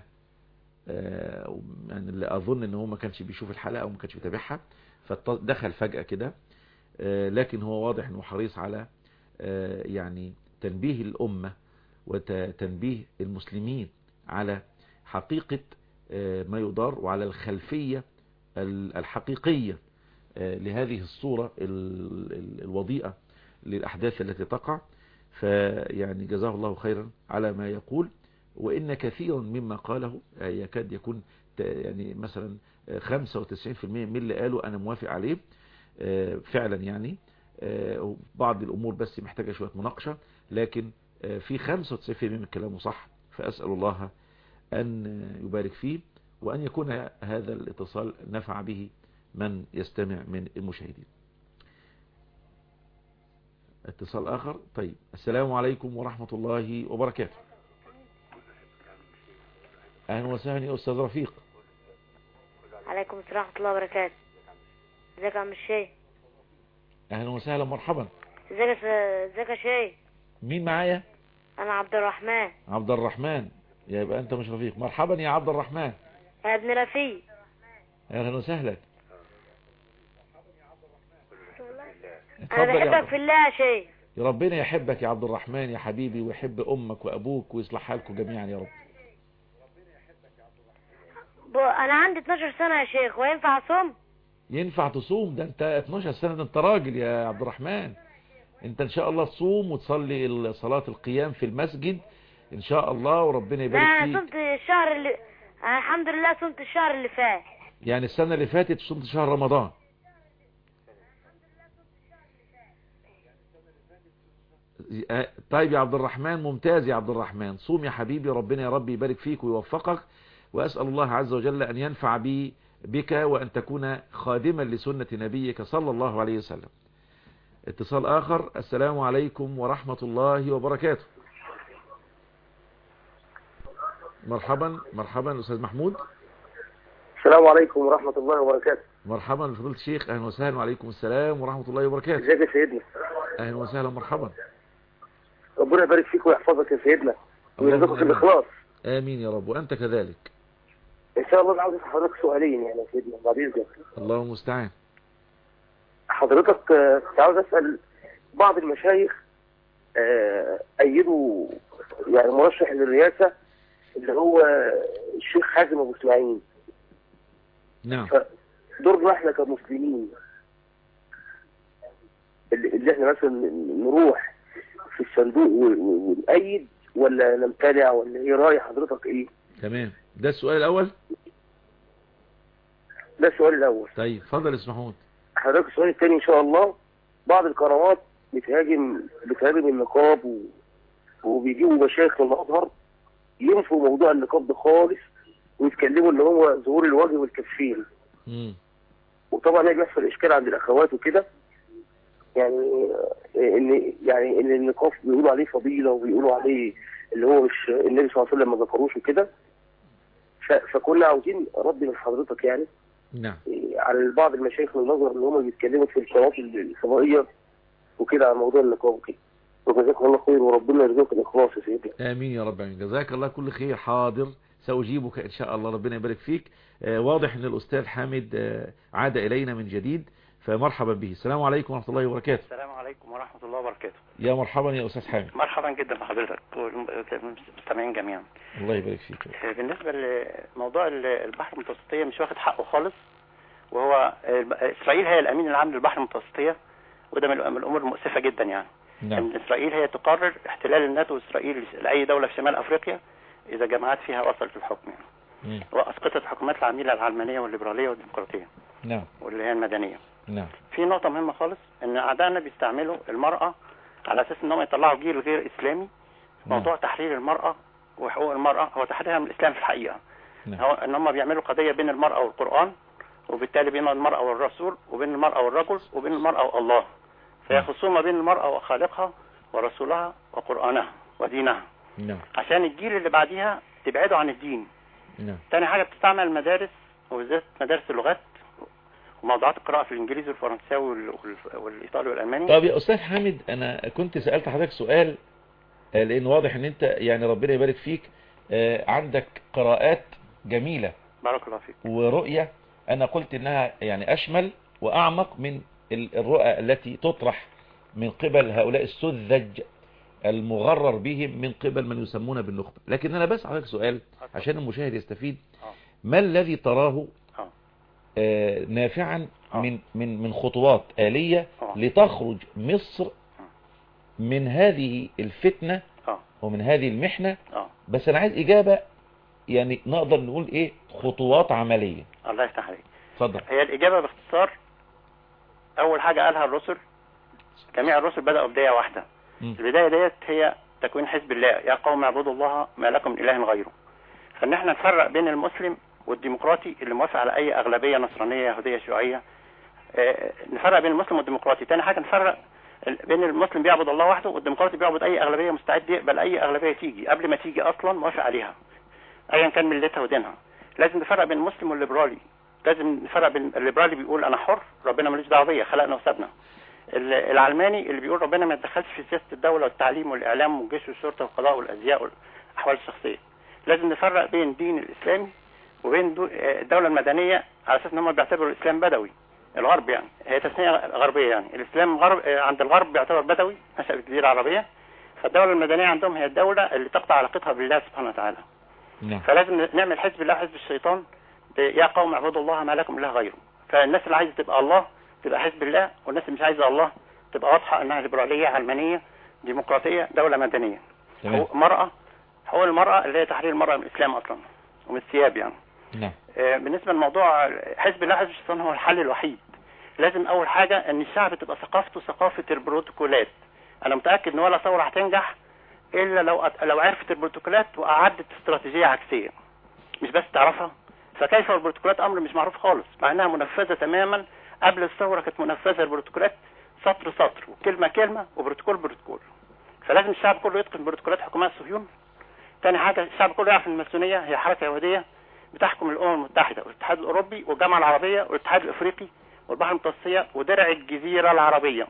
يعني اللي أظن أنه ما كانش بيشوف الحلقة أو ما كانش بيتابعها، فدخل فجأة كده، لكن هو واضح أنه حريص على يعني تنبيه الأمة وتنبيه المسلمين على حقيقة ما يدار وعلى الخلفية الحقيقية لهذه الصورة الوضيئة للأحداث التي تقع. فيعني جزاه الله خيرا على ما يقول، وإن كثيرا مما قاله يكاد يكون يعني مثلا خمسة وتسعين بالمئة من اللي قاله أنا موافق عليه فعلا يعني. بعض الأمور بس محتاجة شوية مناقشة، لكن في خمسة وتسعين بالمئة من كلامه صح. فأسأل الله أن يبارك فيه وأن يكون هذا الاتصال نفع به من يستمع من المشاهدين. اتصال آخر. طيب، السلام عليكم ورحمة الله وبركاته. أهلا وسهلا يا أستاذ رفيق. عليكم السلام ورحمة الله وبركاته. ازيك يا عم الشيخ؟ أهلا وسهلا مرحبا. ازيك ازيك يا شيخ؟ مين معايا؟ أنا عبد الرحمن. عبد الرحمن، يبقى أنت مش رفيق. مرحبا يا عبد الرحمن. يا ابن رفيق. أهلا وسهلا. اتفضل يا بحبك عبد. في الله يا شيخ. ربنا يحبك يا عبد الرحمن يا حبيبي، ويحب امك وابوك ويصلح حالكم جميعا يا رب. ب... انا عندي اتناشر سنة يا شيخ، وينفع اصوم؟ ينفع تصوم؟ ده انت اتناشر سنة، ده انت راجل يا عبد الرحمن. انت ان شاء الله تصوم وتصلي صلاة القيام في المسجد ان شاء الله، وربنا لا يبارك انا فيك. صمت الشهر اللي أنا الحمد لله صمت الشهر اللي فات. يعني السنة اللي فاتت صمت شهر رمضان. طيب يا عبد الرحمن، ممتاز يا عبد الرحمن، صوم يا حبيبي، ربنا يا رب يبارك فيك ويوفقك، وأسأل الله عز وجل أن ينفع بي بك وأن تكون خادما لسنة نبيك صلى الله عليه وسلم. اتصال آخر. السلام عليكم ورحمة الله وبركاته. مرحبا مرحبا أستاذ محمود. السلام عليكم ورحمة الله وبركاته. مرحبا بفضيلة الشيخ، أهلا وسهلا. وعليكم السلام ورحمة الله وبركاته. ازيك يا سيدنا؟ أهلا وسهلا مرحبا. ربنا يبارك فيك ويحفظك يا سيدنا ويرزقك الإخلاص. آمين يا رب، وأنت كذلك إن شاء الله. أنا عاوز أسأل حضرتك سؤالين يعني يا سيدنا بعد إذنك. الله المستعان. حضرتك كنت عاوز أسأل بعض المشايخ أيدوا يعني مرشح للرئاسة اللي هو الشيخ حازم أبو إسماعيل. نعم. فدورنا احنا كمسلمين اللي احنا مثلا نروح في الصندوق ونأيد ولا نمتنع، ولا ايه رأي حضرتك ايه؟ تمام، ده السؤال الأول. ده السؤال الأول. طيب اتفضل يا محمود. حضرتك السؤال الثاني إن شاء الله، بعض القنوات بتهاجم بتهاجم النقاب و... وبيجيبوا مشايخ من الأزهر ينفوا موضوع النقاب ده خالص، ويتكلموا ان هو ظهور الوجه والكفين. امم وطبعا ده بيحصل اشكال عند الاخوات وكده، يعني ان يعني ان النقاب بيقولوا عليه فضيله وبيقولوا عليه اللي هو مش النبي صلى الله عليه وسلم ما ذكروش وكده. فكنا عاوزين رد من حضرتك يعني نعم على بعض المشايخ من الازهر اللي هم بيتكلموا في القنوات الفضائيه وكده عن موضوع النقاب وكده. وجزاكم الله خير وربنا يرزقك الاخلاص يا سيدي. امين يا رب العالمين. جزاك الله كل خير. حاضر سأجيبك ان شاء الله، ربنا يبارك فيك. آه واضح ان الاستاذ حامد آه عاد الينا من جديد، فمرحبا به. السلام عليكم ورحمه الله وبركاته. السلام عليكم ورحمة الله وبركاته. يا مرحبا يا استاذ حامد. مرحبا جدا بحضرتك والمستمعين جميعا. الله يبارك فيك. بالنسبة لموضوع البحر المتوسطية مش واخد حقه خالص، وهو إسرائيل هي الأمين العام للبحر المتوسطية، وده من الأمور المؤسفة جدا يعني. نعم. إن إسرائيل هي تقرر احتلال الناتو وإسرائيل لأي دولة في شمال أفريقيا إذا جماعات فيها وصلت للحكم يعني. وأسقطت الحكومات العميلة العلمانية والليبرالية والديمقراطية. نعم. واللي هي المدنية. نعم. في نقطة مهمة خالص، إن أعدائنا بيستعملوا المرأة على أساس إنهم يطلعوا جيل غير إسلامي. موضوع نعم. تحرير المرأة وحقوق المرأة هو تحريرها من الإسلام في الحقيقة. نعم. هو إن هم بيعملوا قضية بين المرأة والقرآن، وبالتالي بين المرأة والرسول، وبين المرأة والرجل، وبين المرأة والله. فهي خصومة بين المرأة وخالقها ورسولها وقرآنها ودينها. نعم. عشان الجيل اللي بعديها تبعده عن الدين. نعم. تاني حاجة بتستعمل المدارس وبالذات مدارس اللغات وموضوعات القراءة في الإنجليزي والفرنساوي والإيطالي والألماني. طب يا أستاذ حامد، أنا كنت سألت حضرتك سؤال، لأن واضح إن أنت يعني ربنا يبارك فيك عندك قراءات جميلة. بارك الله فيك. ورؤية أنا قلت إنها يعني أشمل وأعمق من الرؤى التي تطرح من قبل هؤلاء السذج المغرر بهم من قبل من يسمون بالنخبة. لكن أنا بس حضرتك سؤال عشان المشاهد يستفيد. ما الذي تراه آه نافعا من من من خطوات آلية لتخرج مصر من هذه الفتنة ومن هذه المحنة؟ بس أنا عايز إجابة يعني نقدر نقول إيه خطوات عملية. الله يفتح عليك. اتفضل. هي الإجابة باختصار، أول حاجة قالها الرسل، جميع الرسل بدأوا بداية واحدة. م. البداية ديت هي تكوين حزب الله، يا قوم اعبدوا الله ما لكم من إله غيره. فإن احنا نفرق بين المسلم والديمقراطي اللي موافق على أي أغلبية نصرانية يهودية شيوعية. اه نفرق بين المسلم والديمقراطي. تاني حاجة نفرق بين المسلم بيعبد الله وحده والديمقراطي بيعبد أي أغلبية مستعد يقبل أي أغلبية تيجي قبل ما تيجي أصلا موافق عليها أيا كان ملتها ودينها. لازم نفرق بين المسلم والليبرالي. لازم نفرق بين الليبرالي بيقول أنا حر، ربنا ملوش دعوة بيا، خلقنا وسابنا. العلماني اللي بيقول ربنا ما يتدخلش في سياسة الدولة والتعليم والإعلام والجيش والشرطة والقضاء والأزياء والأحوال الشخصية. لازم نفرق بين دين الإسلامي وبين الدولة المدنية على أساس إن هم بيعتبروا الإسلام بدوي، الغرب يعني، هي تسمية غربية يعني. الإسلام غرب عند الغرب بيعتبر بدوي نشأ في الجزيرة العربية، فالدولة المدنية عندهم هي الدولة اللي تقطع علاقتها بالله سبحانه وتعالى. نعم. فلازم نعمل حزب الله حزب الشيطان، يا قوم اعبدوا الله ما لكم اله غيره. فالناس اللي عايزة تبقى الله تبقى حزب الله، والناس اللي مش عايزة الله تبقى واضحة انها ليبرالية علمانية ديمقراطية دولة مدنية. حقوق المرأة، حقوق المرأة اللي هي تحرير المرأة من الإسلام أصلا ومن الثياب يعني. نعم. آه بالنسبة للموضوع حزب الله حزب الشيطان هو الحل الوحيد. لازم أول حاجة إن الشعب تبقى ثقافته ثقافة البروتوكولات. أنا متأكد إن ولا ثورة هتنجح إلا لو لو عرفت البروتوكولات وأعدت استراتيجية عكسية، مش بس تعرفها. فكيف البروتوكولات أمر مش معروف خالص، مع إنها منفذة تماما. قبل الثورة كانت منفذة البروتوكولات سطر سطر وكلمة كلمة وبروتوكول بروتوكول. فلازم الشعب كله يتقن بروتوكولات حكومات الصهيون. تاني حاجة الشعب كله يعرف ان الماسونية هي حركة يهودية بتحكم الأمم المتحدة والاتحاد الأوروبي والجامعة العربية والاتحاد الأفريقي والبحر المتوسطية ودرع الجزيرة العربية.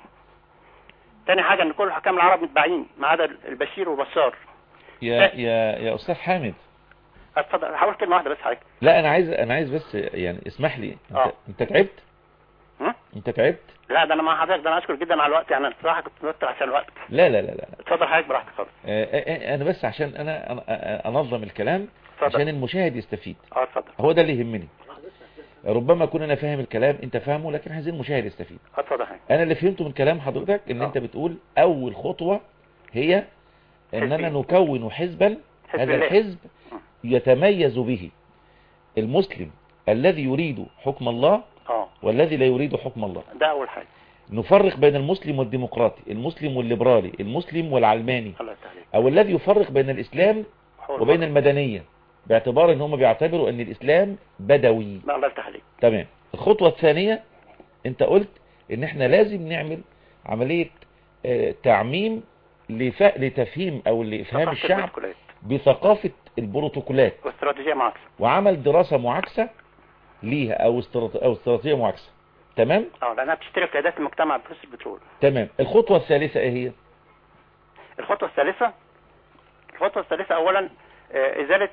تاني حاجة ان كل الحكام العرب متبعين ما عدا البشير وبشار. يا يا يا أستاذ حامد، اتفضل. هقول كلمة واحدة بس حضرتك. لا أنا عايز أنا عايز بس يعني اسمح لي. أنت, آه. أنت تعبت؟ ها؟ أنت تعبت؟ لا ده أنا مع حضرتك، ده أنا أشكر جدا على الوقت يعني. أنا بصراحة كنت متوتر عشان الوقت. لا لا لا لا اتفضل حضرتك براحتك خالص. أنا بس عشان أنا أنا أنظم الكلام اتفضل. عشان المشاهد يستفيد. اه اتفضل. هو ده اللي يهمني. ربما أكون أنا فاهم الكلام أنت فاهمه، لكن عايزين المشاهد يستفيد. اتفضل حضرتك. أنا اللي فهمته من كلام حضرتك إن آه. أنت بتقول أول خطوة هي إننا نكون حزبا. حزب هذا الله. الحزب يتميز به المسلم الذي يريد حكم الله اه والذي لا يريد حكم الله. ده أول حاجة. نفرق بين المسلم والديمقراطي، المسلم والليبرالي، المسلم والعلماني، الله يسهلك. او الذي يفرق بين الاسلام حول وبين الله. المدنية، باعتبار ان هم بيعتبروا ان الاسلام بدوي. لا الله يسهلك. تمام. الخطوة الثانية انت قلت ان احنا لازم نعمل عملية آه، تعميم لف... لتفهيم او لافهام ثقافة الشعب البروتوكولات. بثقافة البروتوكولات، واستراتيجية معاكسة. وعمل دراسة معاكسة ليها او استرات... او استراتيجية معاكسة. تمام. اه لانها بتشترك في اهداف المجتمع بفلوس البترول. تمام. الخطوة الثالثة ايه هي؟ الخطوة الثالثة الخطوة الثالثة اولا آه، ازالة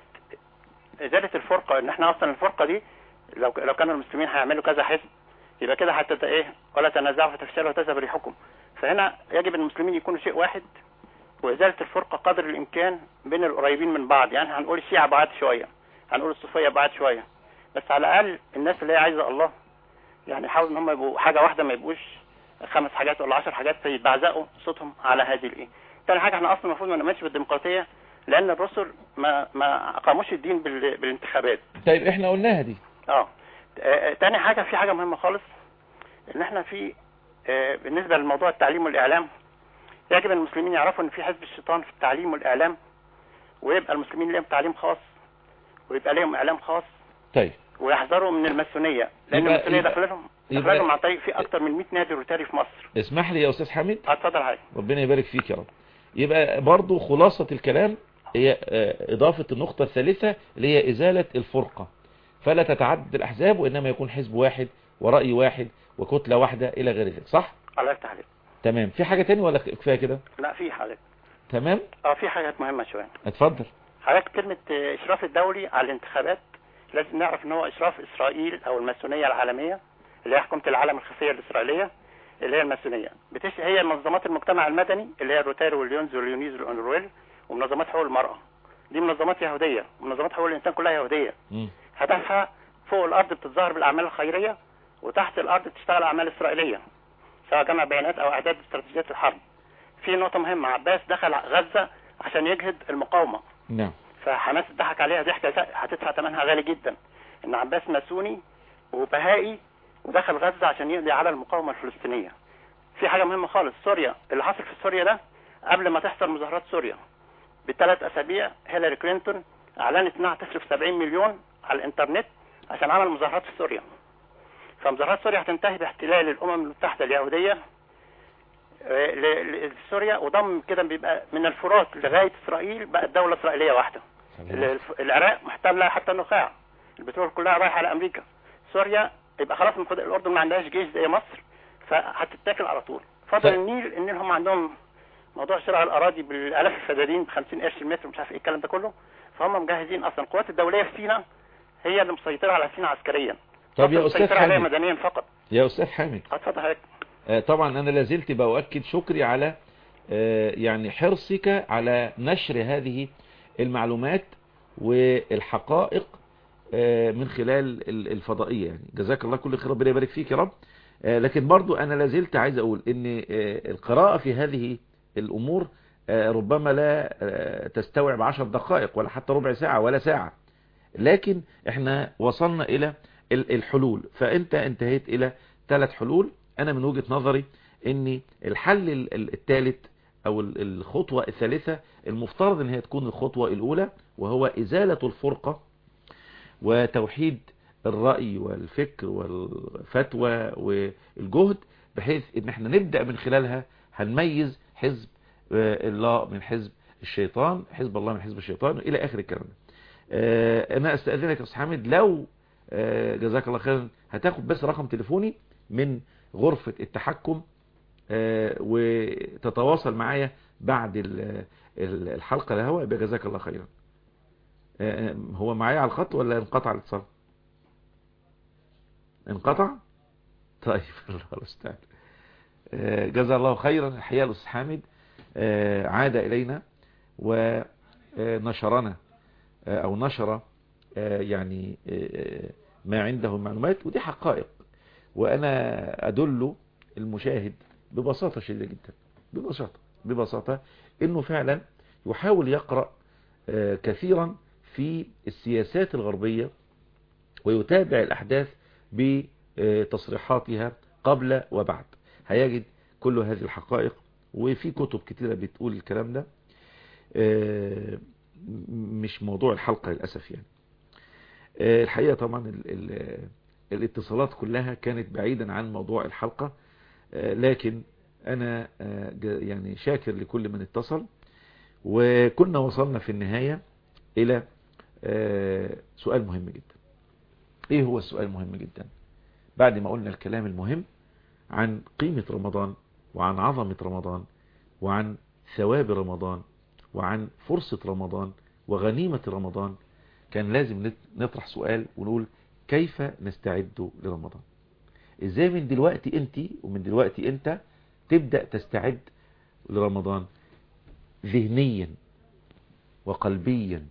ازالة الفرقة. ان احنا اصلا الفرقة دي لو لو كانوا المسلمين هيعملوا كذا حزب يبقى كده حتى ايه ولا تنازعوا فتفشلوا وتذهب ريحكم. فهنا يجب ان المسلمين يكونوا شيء واحد، وازالة الفرقة قدر الامكان بين القريبين من بعض. يعني هنقول الشيعة بعاد شوية، هنقول الصوفية بعاد شوية، بس على الاقل الناس اللي هي عايزة الله يعني يحاولوا ان هم يبقوا حاجة واحدة، ما يبقوش خمس حاجات ولا عشر حاجات فيتبعزقوا صوتهم على هذه الايه. تاني حاجة احنا اصلا المفروض ما نمشي بالديمقراطية لان الرسل ما ما اقاموش الدين بال... بالانتخابات. طيب احنا قلناها دي. اه تاني حاجة في حاجة مهمة خالص، ان احنا في اه بالنسبة لموضوع التعليم والاعلام يجب المسلمين يعرفوا ان في حزب الشيطان في التعليم والاعلام، ويبقى المسلمين لهم تعليم خاص ويبقى لهم اعلام خاص. طيب. ويحذروا من الماسونية لان الماسونية داخل لهم داخل لهم عن طريق في اكتر من مئة نادي روتاري في مصر. اسمح لي يا استاذ حميد. اتفضل حضرتك. ربنا يبارك فيك يا رب. يبقى برضو خلاصة الكلام هي اضافة النقطة الثالثة اللي هي ازالة الفرقة، فلا تتعدد الاحزاب وانما يكون حزب واحد ورأي واحد وكتلة واحدة الى غير ذلك. صح؟ الله يفتح عليك. تمام. في حاجة تاني ولا كفاية كده؟ لا في حاجة. تمام. اه في حاجات مهمة شوية. اتفضل. حضرتك كلمة اشراف الدولي على الانتخابات لازم نعرف ان هو اشراف اسرائيل او الماسونية العالمية اللي هي حكومة العالم الخفية الاسرائيلية اللي هي الماسونية. بتش... هي منظمات المجتمع المدني اللي هي الروتاري والليونز واليونيز والأونرويل ومنظمات حقوق المرأة. دي منظمات يهودية، ومنظمات حقوق الانسان كلها يهودية. م. هدفها فوق الارض بتتظاهر بالاعمال الخيرية، وتحت الارض بتشتغل اعمال اسرائيلية سواء جمع بيانات او اعداد استراتيجيات الحرب. في نقطة مهمة، عباس دخل غزة عشان يجهد المقاومة. نعم. فحماس ضحك عليها ضحكة هتدفع ثمنها غالي جدا، ان عباس ماسوني وبهائي ودخل غزة عشان يقضي على المقاومة الفلسطينية. في حاجة مهمة خالص، سوريا اللي حصل في سوريا ده قبل ما تحصل مظاهرات سوريا بثلاث اسابيع هيلاري كلينتون اعلنت انها تصرف سبعين مليون على الانترنت عشان عمل مظاهرات في سوريا. فمظاهرات سوريا هتنتهي باحتلال الامم المتحدة اليهودية لسوريا، وضم كده بيبقى من الفرات لغاية اسرائيل بقت دولة اسرائيلية واحدة. العراق محتلة حتى النخاع، البترول كلها رايحة على امريكا. سوريا يبقى خلاص المفروض الاردن ما عندهاش جيش زي مصر فهتتاكل على طول. فضل النيل النيل هم عندهم موضوع شراء الاراضي بالالاف الفدادين ب خمسين قرش المتر مش عارف ايه الكلام ده كله، فهم مجهزين اصلا. القوات الدوليه في سيناء هي اللي مسيطره على سيناء عسكريا. طب يا استاذ حميد مدنيا فقط. يا أستاذ حامد، اتفضل حضرتك. آه، طبعا أنا لازلت بأؤكد شكري على آه، يعني حرصك على نشر هذه المعلومات والحقائق آه، من خلال ال- الفضائية. يعني جزاك الله كل خير، ربنا يبارك فيك يا رب. آه، لكن برضو أنا لازلت عايز أقول إن آه، القراءة في هذه الأمور آه، ربما لا آه، تستوعب عشر دقائق ولا حتى ربع ساعة ولا ساعة، لكن احنا وصلنا إلى ال- الحلول. فأنت انتهيت إلى ثلاث حلول. أنا من وجهة نظري إن الحل ال- ال- الثالث أو ال- الخطوة الثالثة المفترض إن هي تكون الخطوة الأولى، وهو إزالة الفرقة وتوحيد الرأي والفكر والفتوى والجهد، بحيث ان احنا نبدأ من خلالها هنميز حزب آه، الله من حزب الشيطان، حزب الله من حزب الشيطان، الى اخر الكلام ده. آه، انا استأذنك يا استاذ حامد، لو آه، جزاك الله خيرا هتاخد بس رقم تليفوني من غرفة التحكم آه، وتتواصل معايا بعد ال- ال- الحلقة الهواء، يبقى جزاك الله خيرا. آه، هو معايا على الخط ولا انقطع الاتصال؟ انقطع؟ طيب الله المستعان. آه، جزا الله خيرا. الحقيقة الأستاذ حامد آه، عاد إلينا ونشرنا آه، أو نشر آه، يعني آه، ما عنده من معلومات، ودي حقائق. وأنا أدل المشاهد ببساطة شديدة جدا، ببساطة ببساطة إنه فعلا يحاول يقرأ آه، كثيرا في السياسات الغربية ويتابع الأحداث بتصريحاتها قبل وبعد، هيجد كل هذه الحقائق. وفي كتب كتيرة بتقول الكلام ده، آه، مش موضوع الحلقة للأسف. يعني آه، الحقيقة طبعا ال ال الاتصالات كلها كانت بعيدا عن موضوع الحلقة، آه، لكن أنا آه، يعني شاكر لكل من اتصل. وكنا وصلنا في النهاية إلى آه، سؤال مهم جدا. ايه هو السؤال المهم جدا؟ بعد ما قلنا الكلام المهم عن قيمة رمضان وعن عظمة رمضان وعن ثواب رمضان وعن فرصة رمضان وغنيمة رمضان، كان لازم نطرح سؤال ونقول كيف نستعد لرمضان؟ ازاي من دلوقتي انت ومن دلوقتي انت تبدأ تستعد لرمضان ذهنيا وقلبيا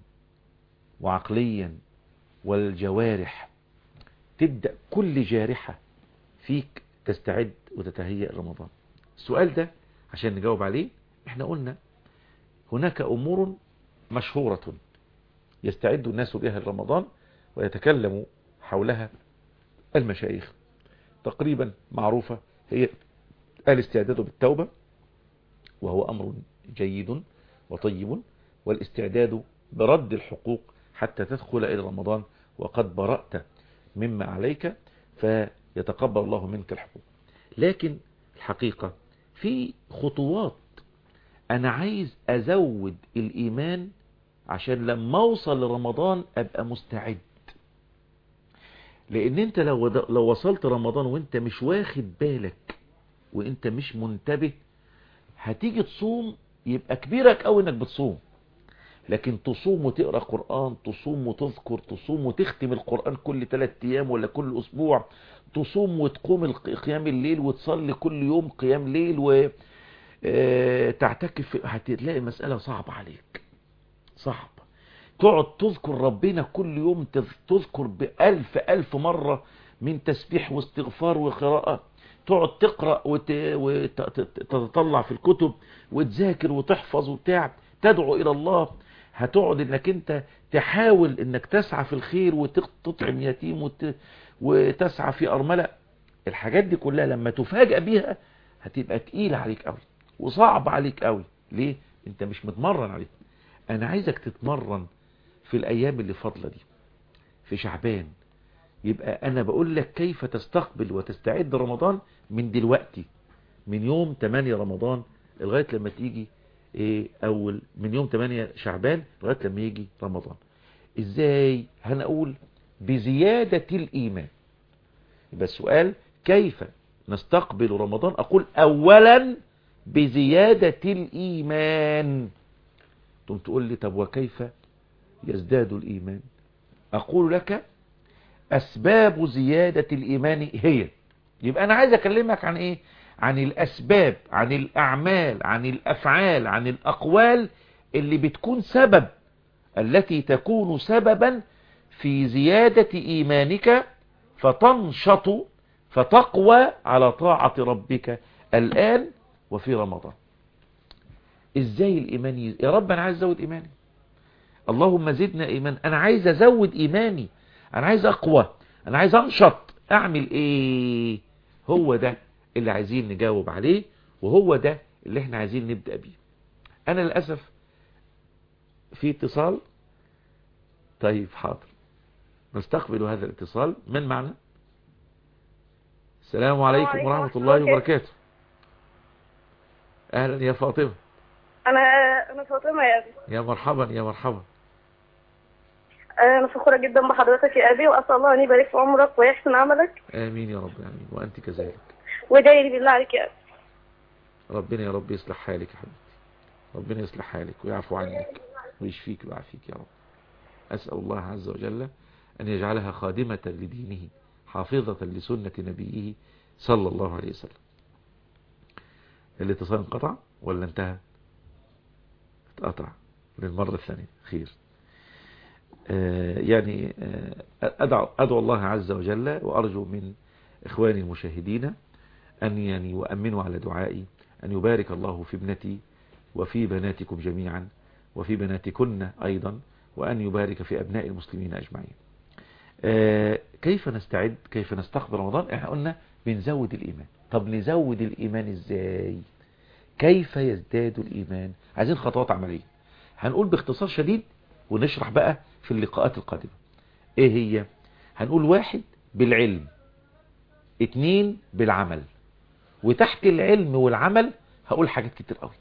وعقليا والجوارح، تبدأ كل جارحة فيك تستعد وتتهيأ رمضان. السؤال ده عشان نجاوب عليه احنا قلنا هناك أمور مشهورة يستعد الناس بها لرمضان ويتكلم حولها المشايخ، تقريبا معروفة، هي الاستعداد بالتوبة، وهو أمر جيد وطيب، والاستعداد برد الحقوق حتى تدخل إلى رمضان وقد برأت مما عليك فيتقبل الله منك الحقوق. لكن الحقيقة في خطوات أنا عايز أزود الإيمان عشان لما أوصل لرمضان أبقى مستعد. لأن أنت لو لو وصلت رمضان وأنت مش واخد بالك وأنت مش منتبه، هتيجي تصوم يبقى كبيرك أو إنك بتصوم، لكن تصوم وتقرأ قرآن، تصوم وتذكر، تصوم وتختم القرآن كل ثلاث أيام ولا كل أسبوع، تصوم وتقوم قيام الليل وتصلي كل يوم قيام ليل وتعتكف، هتلاقي مسألة صعبة عليك، صعب. تقعد تذكر ربنا كل يوم، تذكر بألف ألف مرة من تسبيح واستغفار وقراءة، تقعد تقرأ وتتطلع في الكتب وتذاكر وتحفظ وبتاع، تدعو إلى الله، هتقعد انك انت تحاول انك تسعى في الخير وتطعم يتيم وت... وتسعى في أرملة. الحاجات دي كلها لما تفاجأ بيها هتبقى تقيلة عليك قوي وصعب عليك قوي. ليه؟ انت مش متمرن عليك. انا عايزك تتمرن في الايام اللي فاضله دي في شعبان. يبقى انا بقول لك كيف تستقبل وتستعد رمضان من دلوقتي، من يوم تمانية رمضان لغاية لما تيجي ايه اول من يوم تمانية شعبان لغاية لما يجي رمضان. ازاي؟ هنقول بزيادة الايمان. يبقى السؤال كيف نستقبل رمضان؟ اقول اولا بزيادة الايمان. ثم تقول لي طب وكيف يزداد الايمان؟ اقول لك اسباب زيادة الايمان هي يبقى أنا عايز أكلمك عن إيه؟ عن الأسباب، عن الأعمال، عن الأفعال، عن الأقوال اللي بتكون سبب، التي تكون سببا في زيادة إيمانك فتنشط فتقوى على طاعة ربك الآن وفي رمضان. إزاي الإيمان يز... يا رب أنا عايز أزود إيماني، اللهم زدنا إيمان. أنا عايز أزود إيماني، أنا عايز أقوى، أنا عايز أنشط. أعمل إيه؟ هو ده اللي عايزين نجاوب عليه، وهو ده اللي احنا عايزين نبدأ بيه. أنا للأسف في اتصال. طيب حاضر، نستقبل هذا الاتصال. من معنا؟ السلام عليكم ورحمة الله وبركاته. أهلا يا فاطمة. أنا أنا فاطمة يا أبي. يا مرحبا يا مرحبا. أنا فخورة جدا بحضرتك يا أبي، وأسأل الله أن يبارك في عمرك ويحسن عملك. آمين يا رب العالمين، وأنت كذلك. ودايري بالله عليك يا أبي. ربنا يا رب يصلح حالك يا حبيبتي، ربنا يصلح حالك ويعفو عنك ويشفيك ويعافيك يا رب. أسأل الله عز وجل أن يجعلها خادمة لدينه حافظة لسنة نبيه صلى الله عليه وسلم. الاتصال انقطع ولا انتهى؟ اتقطع للمرة الثانية. خير. آه يعني آه أدعو, أدعو الله عز وجل وأرجو من إخواني المشاهدين أن يعني يؤمنوا على دعائي، أن يبارك الله في ابنتي وفي بناتكم جميعا وفي بناتكن أيضا، وأن يبارك في أبناء المسلمين أجمعين. آه كيف نستعد؟ كيف نستقبل رمضان؟ احنا قلنا بنزود الإيمان. طب نزود الإيمان إزاي؟ كيف يزداد الإيمان؟ عايزين خطوات عملية. هنقول باختصار شديد ونشرح بقى في اللقاءات القادمة. ايه هي؟ هنقول واحد بالعلم، اتنين بالعمل، وتحت العلم والعمل هقول حاجات كتير قوي.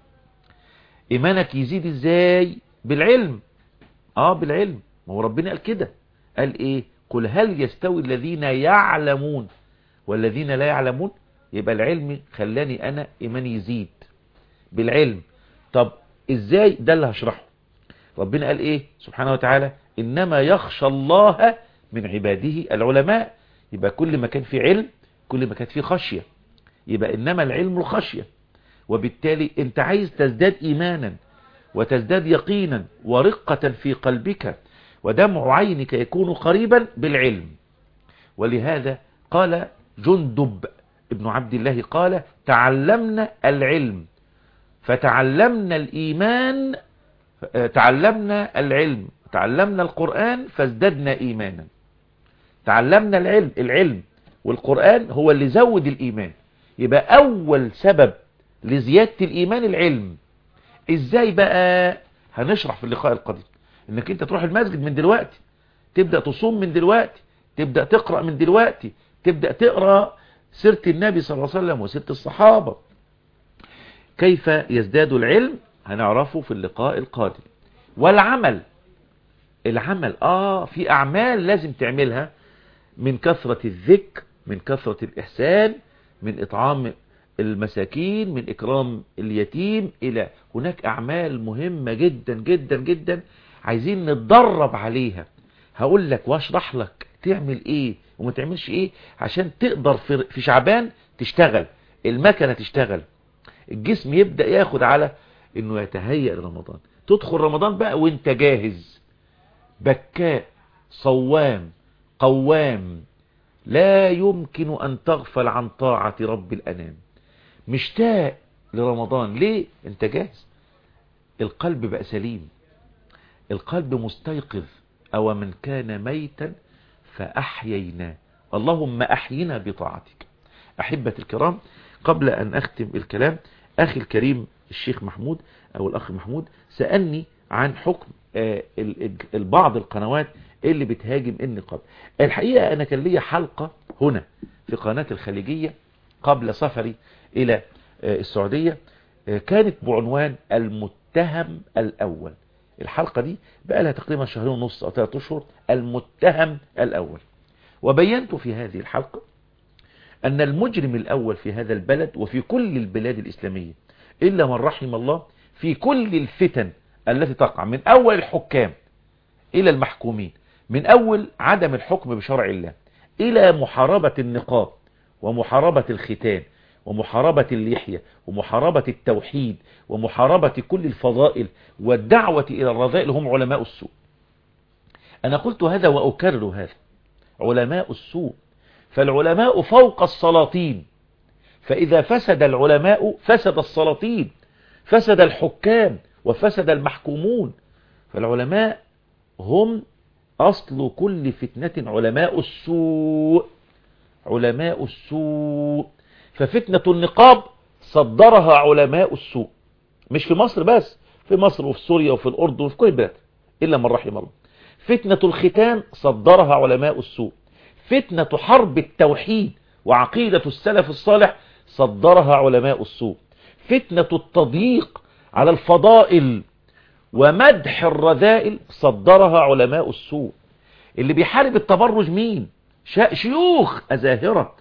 إيمانك يزيد ازاي؟ بالعلم. اه بالعلم، ما هو ربنا قال كده. قال ايه؟ قل هل يستوي الذين يعلمون والذين لا يعلمون؟ يبقى العلم خلاني انا ايماني يزيد بالعلم. طب ازاي؟ ده اللي هشرحه. ربنا قال ايه سبحانه وتعالى؟ انما يخشى الله من عباده العلماء. يبقى كل ما كان في علم كل ما كانت في خشية. يبقى انما العلم الخشية. وبالتالي انت عايز تزداد ايمانا وتزداد يقينا ورقة في قلبك ودمع عينك يكون قريبا بالعلم. ولهذا قال جندب ابن عبد الله قال تعلمنا العلم فتعلمنا الإيمان، تعلمنا العلم تعلمنا القرآن فازددنا إيمانا. تعلمنا العلم، العلم والقرآن هو اللي زود الإيمان. يبقى أول سبب لزيادة الإيمان العلم. إزاي بقى؟ هنشرح في اللقاء القادم. إنك أنت تروح المسجد من دلوقتي، تبدأ تصوم من دلوقتي، تبدأ تقرأ من دلوقتي، تبدأ تقرأ سيرة النبي صلى الله عليه وسلم وسيرة الصحابة. كيف يزداد العلم؟ هنعرفه في اللقاء القادم. والعمل، العمل آه في أعمال لازم تعملها، من كثرة الذكر، من كثرة الإحسان، من إطعام المساكين، من إكرام اليتيم، إلى هناك أعمال مهمة جدا جدا جدا عايزين نتدرب عليها. هقول لك واشرح لك تعمل إيه وما تعملش إيه عشان تقدر في شعبان تشتغل، المكنة تشتغل، الجسم يبدأ ياخد على إنه يتهيأ لرمضان. تدخل رمضان بقى وانت جاهز، بكاء صوام قوام، لا يمكن أن تغفل عن طاعة رب الأنام، مشتاق لرمضان. ليه؟ انت جاهز، القلب بقى سليم، القلب مستيقظ. أو من كان ميتا فأحيينا، اللهم أحينا بطاعتك. أحبة الكرام، قبل أن أختم الكلام، أخي الكريم الشيخ محمود أو الأخ محمود سألني عن حكم البعض القنوات اللي بتهاجم النقاب. الحقيقة أنا كان لي حلقة هنا في قناة الخليجية قبل سفري إلى السعودية، كانت بعنوان المتهم الأول. الحلقة دي بقى لها تقريبا شهرين ونص أو ثلاثة أشهر، المتهم الأول. وبينت في هذه الحلقة أن المجرم الأول في هذا البلد وفي كل البلاد الإسلامية إلا من رحم الله، في كل الفتن التي تقع، من أول الحكام إلى المحكومين، من أول عدم الحكم بشرع الله إلى محاربة النقاب ومحاربة الختان ومحاربة اللحية ومحاربة التوحيد ومحاربة كل الفضائل والدعوة إلى الرذائل هم علماء السوء. أنا قلت هذا وأكرر هذا، علماء السوء. فالعلماء فوق السلاطين، فإذا فسد العلماء فسد السلاطين، فسد الحكام وفسد المحكومون. فالعلماء هم أصل كل فتنة، علماء السوء، علماء السوء. ففتنة النقاب صدرها علماء السوء، مش في مصر بس، في مصر وفي سوريا وفي الأردن وفي كل البلاد إلا من رحم الله. فتنة الختان صدرها علماء السوء. فتنة حرب التوحيد وعقيدة السلف الصالح صدرها علماء السوء. فتنة التضييق على الفضائل ومدح الرذائل صدرها علماء السوء. اللي بيحارب التبرج مين؟ شيوخ أزاهرة.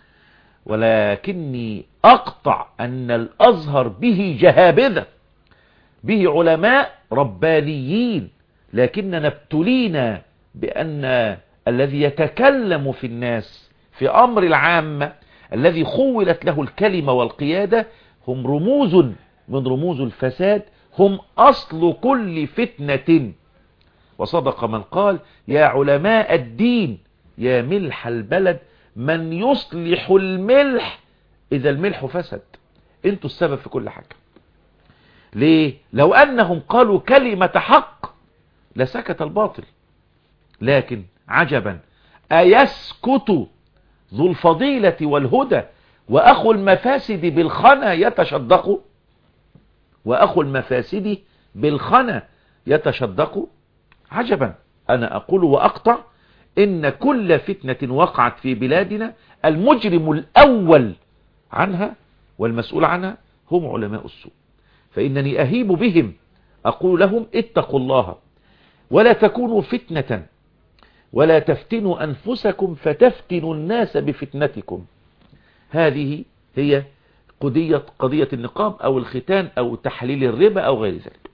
ولكني أقطع أن الأزهر به جهابذة، به علماء ربانيين، لكننا ابتلينا بأن الذي يتكلم في الناس في أمر العامة الذي خولت له الكلمة والقيادة هم رموز من رموز الفساد، هم أصل كل فتنة. وصدق من قال: يا علماء الدين يا ملح البلد، من يصلح الملح إذا الملح فسد. انتوا السبب في كل حاجة. ليه؟ لو أنهم قالوا كلمة حق لسكت الباطل. لكن عجبا، أيسكت ذو الفضيلة والهدى وأخو المفاسد بالخنا يتشدق؟ وأخو المفاسد بالخنا يتشدق؟ عجبا. أنا أقول وأقطع إن كل فتنة وقعت في بلادنا المجرم الأول عنها والمسؤول عنها هم علماء السوء. فإنني أهيب بهم، أقول لهم: اتقوا الله ولا تكونوا فتنة ولا تفتنوا أنفسكم فتفتنوا الناس بفتنتكم. هذه هي قضية قضية النقاب أو الختان أو تحليل الربا أو غير ذلك.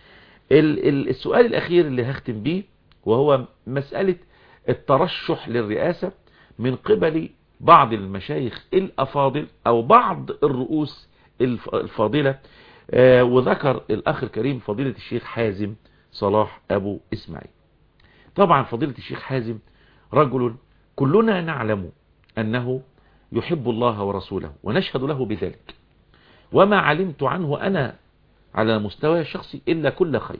السؤال الأخير اللي هختم به وهو مسألة الترشح للرئاسة من قبل بعض المشايخ الأفاضل أو بعض الرؤوس الفاضلة. آه وذكر الأخ الكريم فضيلة الشيخ حازم صلاح أبو إسماعيل. طبعا فضيلة الشيخ حازم رجل كلنا نعلم أنه يحب الله ورسوله ونشهد له بذلك، وما علمت عنه أنا على مستوى الشخصي إلا كل خير،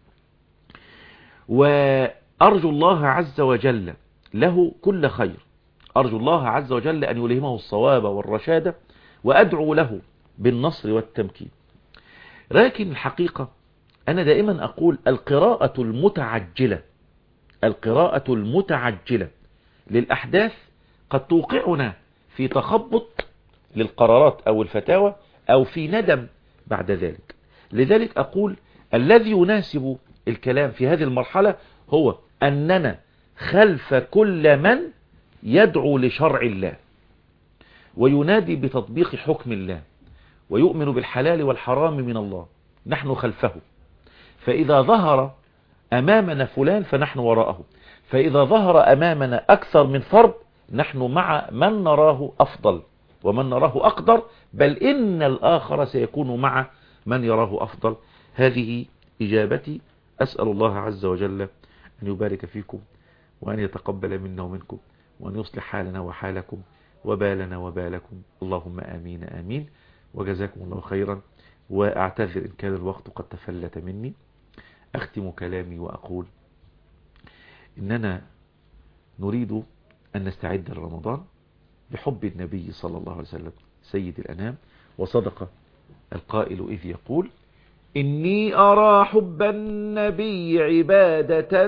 وأرجو الله عز وجل له كل خير. أرجو الله عز وجل أن يلهمه الصواب والرشاد، وأدعو له بالنصر والتمكين. لكن الحقيقة أنا دائما أقول القراءة المتعجلة القراءة المتعجلة للأحداث قد توقعنا في تخبط للقرارات أو الفتاوى أو في ندم بعد ذلك. لذلك أقول الذي يناسب الكلام في هذه المرحلة هو أننا خلف كل من يدعو لشرع الله وينادي بتطبيق حكم الله ويؤمن بالحلال والحرام من الله، نحن خلفه. فإذا ظهر أمامنا فلان فنحن وراءه، فإذا ظهر أمامنا أكثر من فرد نحن مع من نراه أفضل ومن نراه أقدر، بل إن الآخر سيكون مع من يراه أفضل. هذه إجابتي. أسأل الله عز وجل أن يبارك فيكم وأن يتقبل منا ومنكم وأن يصلح حالنا وحالكم وبالنا وبالكم، اللهم آمين آمين. وجزاكم الله خيرا، وأعتذر إن كان الوقت قد تفلت مني. أختم كلامي وأقول إننا نريد أن نستعد لرمضان بحب النبي صلى الله عليه وسلم سيد الأنام. وصدق القائل إذ يقول: إني أرى حب النبي عبادة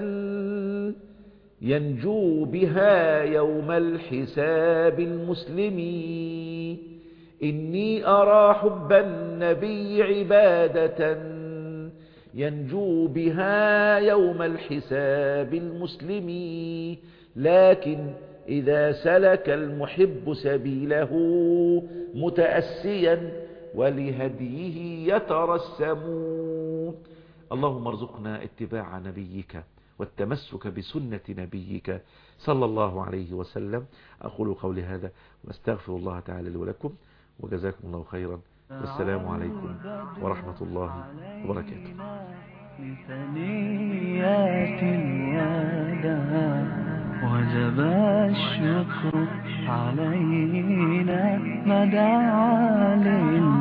ينجو بها يوم الحساب المسلمين. إني أرى حب النبي عبادة ينجو بها يوم الحساب المسلمين، لكن إذا سلك المحب سبيله متأسيا ولهديه يترسم. اللهم ارزقنا اتباع نبيك والتمسك بسنة نبيك صلى الله عليه وسلم. أقول قولي هذا واستغفر الله تعالى لي ولكم، وجزاكم الله خيرا، والسلام عليكم ورحمة الله وبركاته. لثنيات الوداع وجب الشكر علينا ما دعا لله